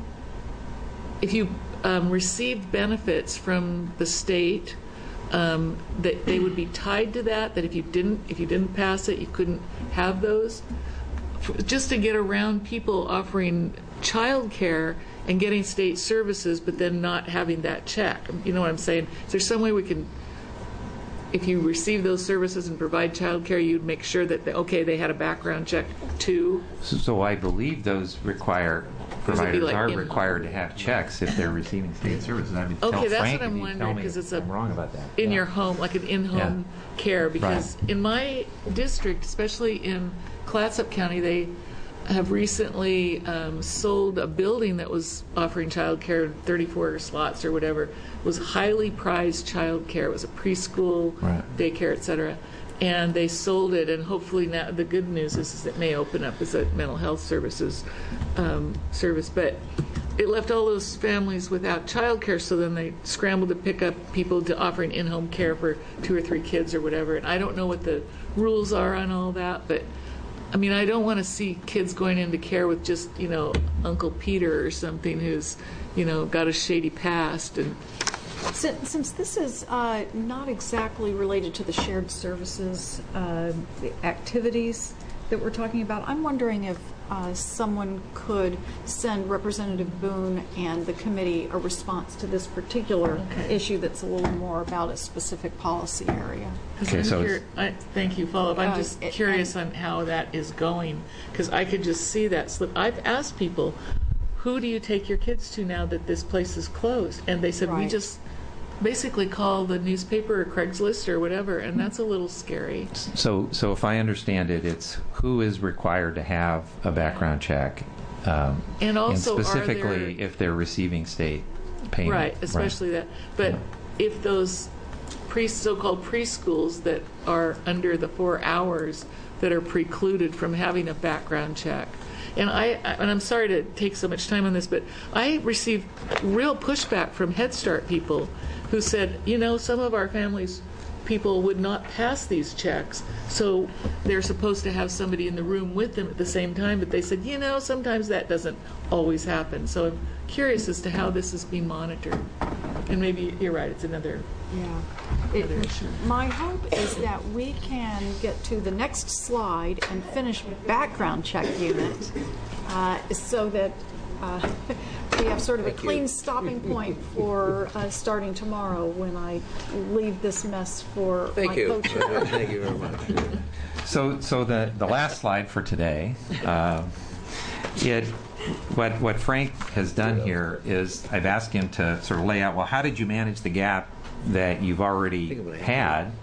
Speaker 14: if you um, received benefits from the state, um, that they would be tied to that. That if you didn't, if you didn't pass it, you couldn't have those. F- Just to get around people offering child care and getting state services, but then not having that check. You know what I'm saying? Is there some way we can, if you receive those services and provide child care, you'd make sure that, they, okay, they had a background check too?
Speaker 1: So, so I believe those require, providers
Speaker 14: like
Speaker 1: are
Speaker 14: in-
Speaker 1: required to have checks if they're receiving state services. I mean, tell
Speaker 14: Okay, that's
Speaker 1: Frank
Speaker 14: what
Speaker 1: if
Speaker 14: I'm
Speaker 1: you tell
Speaker 14: wondering,
Speaker 1: me
Speaker 14: 'cause it's
Speaker 1: if
Speaker 14: a-
Speaker 1: I'm wrong about that.
Speaker 14: In
Speaker 1: Yeah.
Speaker 14: your home, like an in-home care, because in my district, especially in Clatsop County, they have recently um, sold a building that was offering child care, thirty-four slots or whatever, was highly prized child care. It was a preschool,
Speaker 1: Right.
Speaker 14: daycare, et cetera. And they sold it, and hopefully now the good news is, is it may open up as a mental health services um, service. But it left all those families without child care, so then they scrambled to pick up people to offering in-home care for two or three kids or whatever. And I don't know what the rules are on all that, but I mean, I don't want to see kids going into care with just, you know, Uncle Peter or something who's, you know, got a shady past. And
Speaker 2: Since, since this is uh, not exactly related to the shared services uh, activities that we're talking about, I'm wondering if uh, someone could send Representative Boone and the committee a response to this particular issue that's a little more about a specific policy area.
Speaker 1: Okay,
Speaker 14: I'm
Speaker 1: so
Speaker 14: cur-
Speaker 1: it's-
Speaker 14: I, thank you, follow up. I'm
Speaker 2: Uh,
Speaker 14: just
Speaker 2: it-
Speaker 14: curious
Speaker 2: and-
Speaker 14: on how that is going, because I could just see that slip. I've asked people, who do you take your kids to now that this place is closed? And they said, we
Speaker 2: Right.
Speaker 14: just basically call the newspaper or Craigslist or whatever, and that's a little scary.
Speaker 1: So, so if I understand it, it's who is required to have a background check, um,
Speaker 14: And also, are
Speaker 1: specifically
Speaker 14: there-
Speaker 1: if they're receiving state payment.
Speaker 14: Right, especially that. But if those pre so-called preschools that are under the four hours that are precluded from having a background check, and I, I and I'm sorry to take so much time on this, but I received real pushback from Head Start people who said, you know, some of our families people would not pass these checks, so they're supposed to have somebody in the room with them at the same time, but they said, you know, sometimes that doesn't always happen. So I'm curious as to how this is being monitored. And maybe you're right, it's another
Speaker 2: Yeah. It,
Speaker 14: Other issue.
Speaker 2: my hope is that we can get to the next slide and finish background check unit uh, so that uh, we have sort of a clean stopping point for uh, starting tomorrow when I leave this mess for
Speaker 7: Thank
Speaker 2: my
Speaker 7: you.
Speaker 2: co-chair.
Speaker 7: Thank you very much.
Speaker 1: So, so the, the last slide for today, uh, it, what, what Frank has done here is I've asked him to sort of lay out, well, how did you manage the gap that you've already had?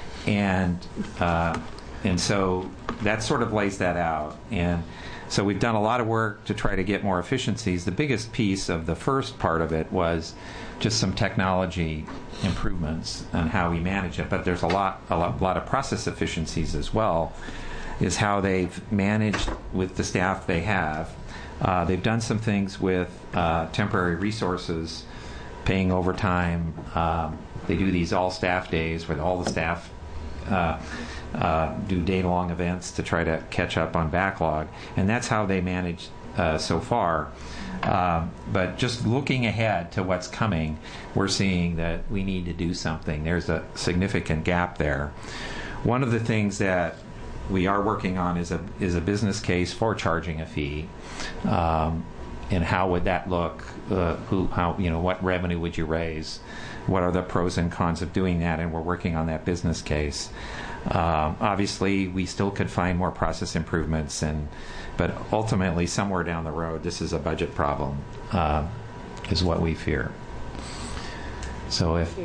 Speaker 1: And, uh, and so that sort of lays that out. And so we've done a lot of work to try to get more efficiencies. The biggest piece of the first part of it was just some technology improvements on how we manage it. But there's a lot, a lot, lot of process efficiencies as well, is how they've managed with the staff they have. Uh, they've done some things with uh, temporary resources, paying overtime. Um, they do these all-staff days where all the staff uh, uh, do day-long events to try to catch up on backlog, and that's how they manage uh, so far. Um, but just looking ahead to what's coming, we're seeing that we need to do something. There's a significant gap there. One of the things that we are working on is a is a business case for charging a fee, um, and how would that look? Uh, who, how, you know, what revenue would you raise? What are the pros and cons of doing that? And we're working on that business case. Um, obviously, we still could find more process improvements, and but ultimately, somewhere down the road, this is a budget problem, uh, is what we fear. So if.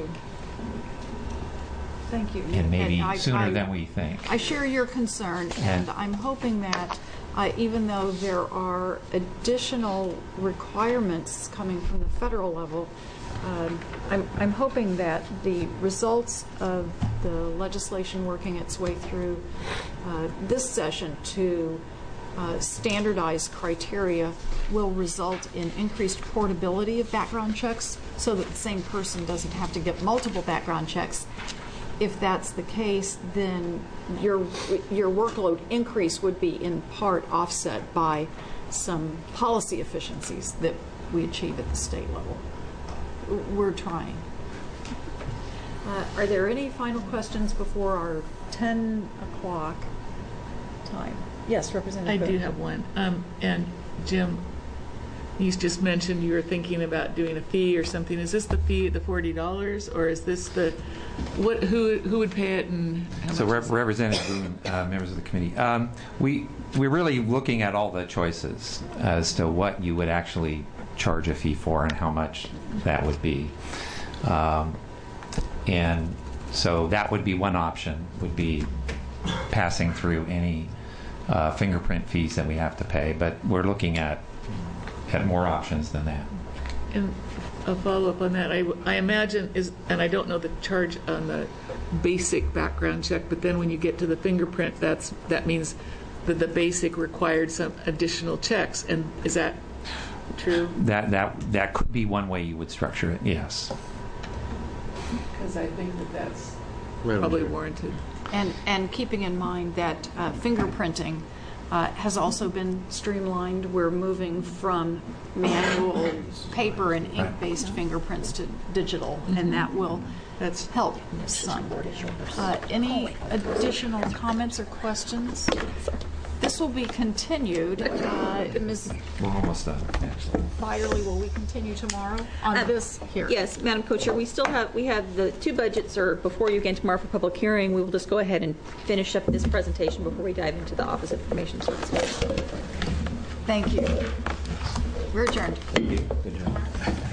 Speaker 2: Thank you.
Speaker 1: And maybe
Speaker 2: and I,
Speaker 1: sooner
Speaker 2: I,
Speaker 1: than we think.
Speaker 2: I share your concern, and
Speaker 1: Yeah.
Speaker 2: I'm hoping that uh, even though there are additional requirements coming from the federal level, um, I'm, I'm hoping that the results of the legislation working its way through uh, this session to uh, standardized criteria will result in increased portability of background checks so that the same person doesn't have to get multiple background checks. If that's the case, then your your workload increase would be in part offset by some policy efficiencies that we achieve at the state level. We're trying. Uh, are there any final questions before our ten o'clock time? Yes, Representative.
Speaker 14: I do
Speaker 2: Cook.
Speaker 14: have one. Um, and Jim, you just mentioned you were thinking about doing a fee or something. Is this the fee at the forty dollars, or is this the what? Who who would pay it, and how
Speaker 1: So,
Speaker 14: much
Speaker 1: Rep-
Speaker 14: is it?
Speaker 1: Representative Boone, uh, members of the committee, um, we we're really looking at all the choices as to what you would actually charge a fee for and how much that would be, um, and so that would be one option. Would be passing through any uh, fingerprint fees that we have to pay, but we're looking at at more options than that.
Speaker 14: And a follow-up on that, I, I imagine is, and I don't know the charge on the basic background check, but then when you get to the fingerprint, that's that means that the basic required some additional checks. And is that true?
Speaker 1: That that that could be one way you would structure it. Yes.
Speaker 14: Because I think that that's
Speaker 7: Madam
Speaker 14: probably
Speaker 7: Chair.
Speaker 14: warranted.
Speaker 2: And and keeping in mind that uh, fingerprinting uh, has also been streamlined. We're moving from manual paper and ink-based fingerprints to digital, and that will
Speaker 14: That's
Speaker 2: help some. Uh, any additional comments or questions? This will be continued. Uh, Miz
Speaker 1: We're almost done, actually.
Speaker 2: Byerly, will we continue tomorrow on
Speaker 3: Um,
Speaker 2: this hearing?
Speaker 3: Yes, Madam Co-Chair, we still have, we have the two budgets are before you again tomorrow for public hearing. We will just go ahead and finish up this presentation before we dive into the Office of Information Services.
Speaker 2: Thank you. We're adjourned.
Speaker 1: Thank you. Good job.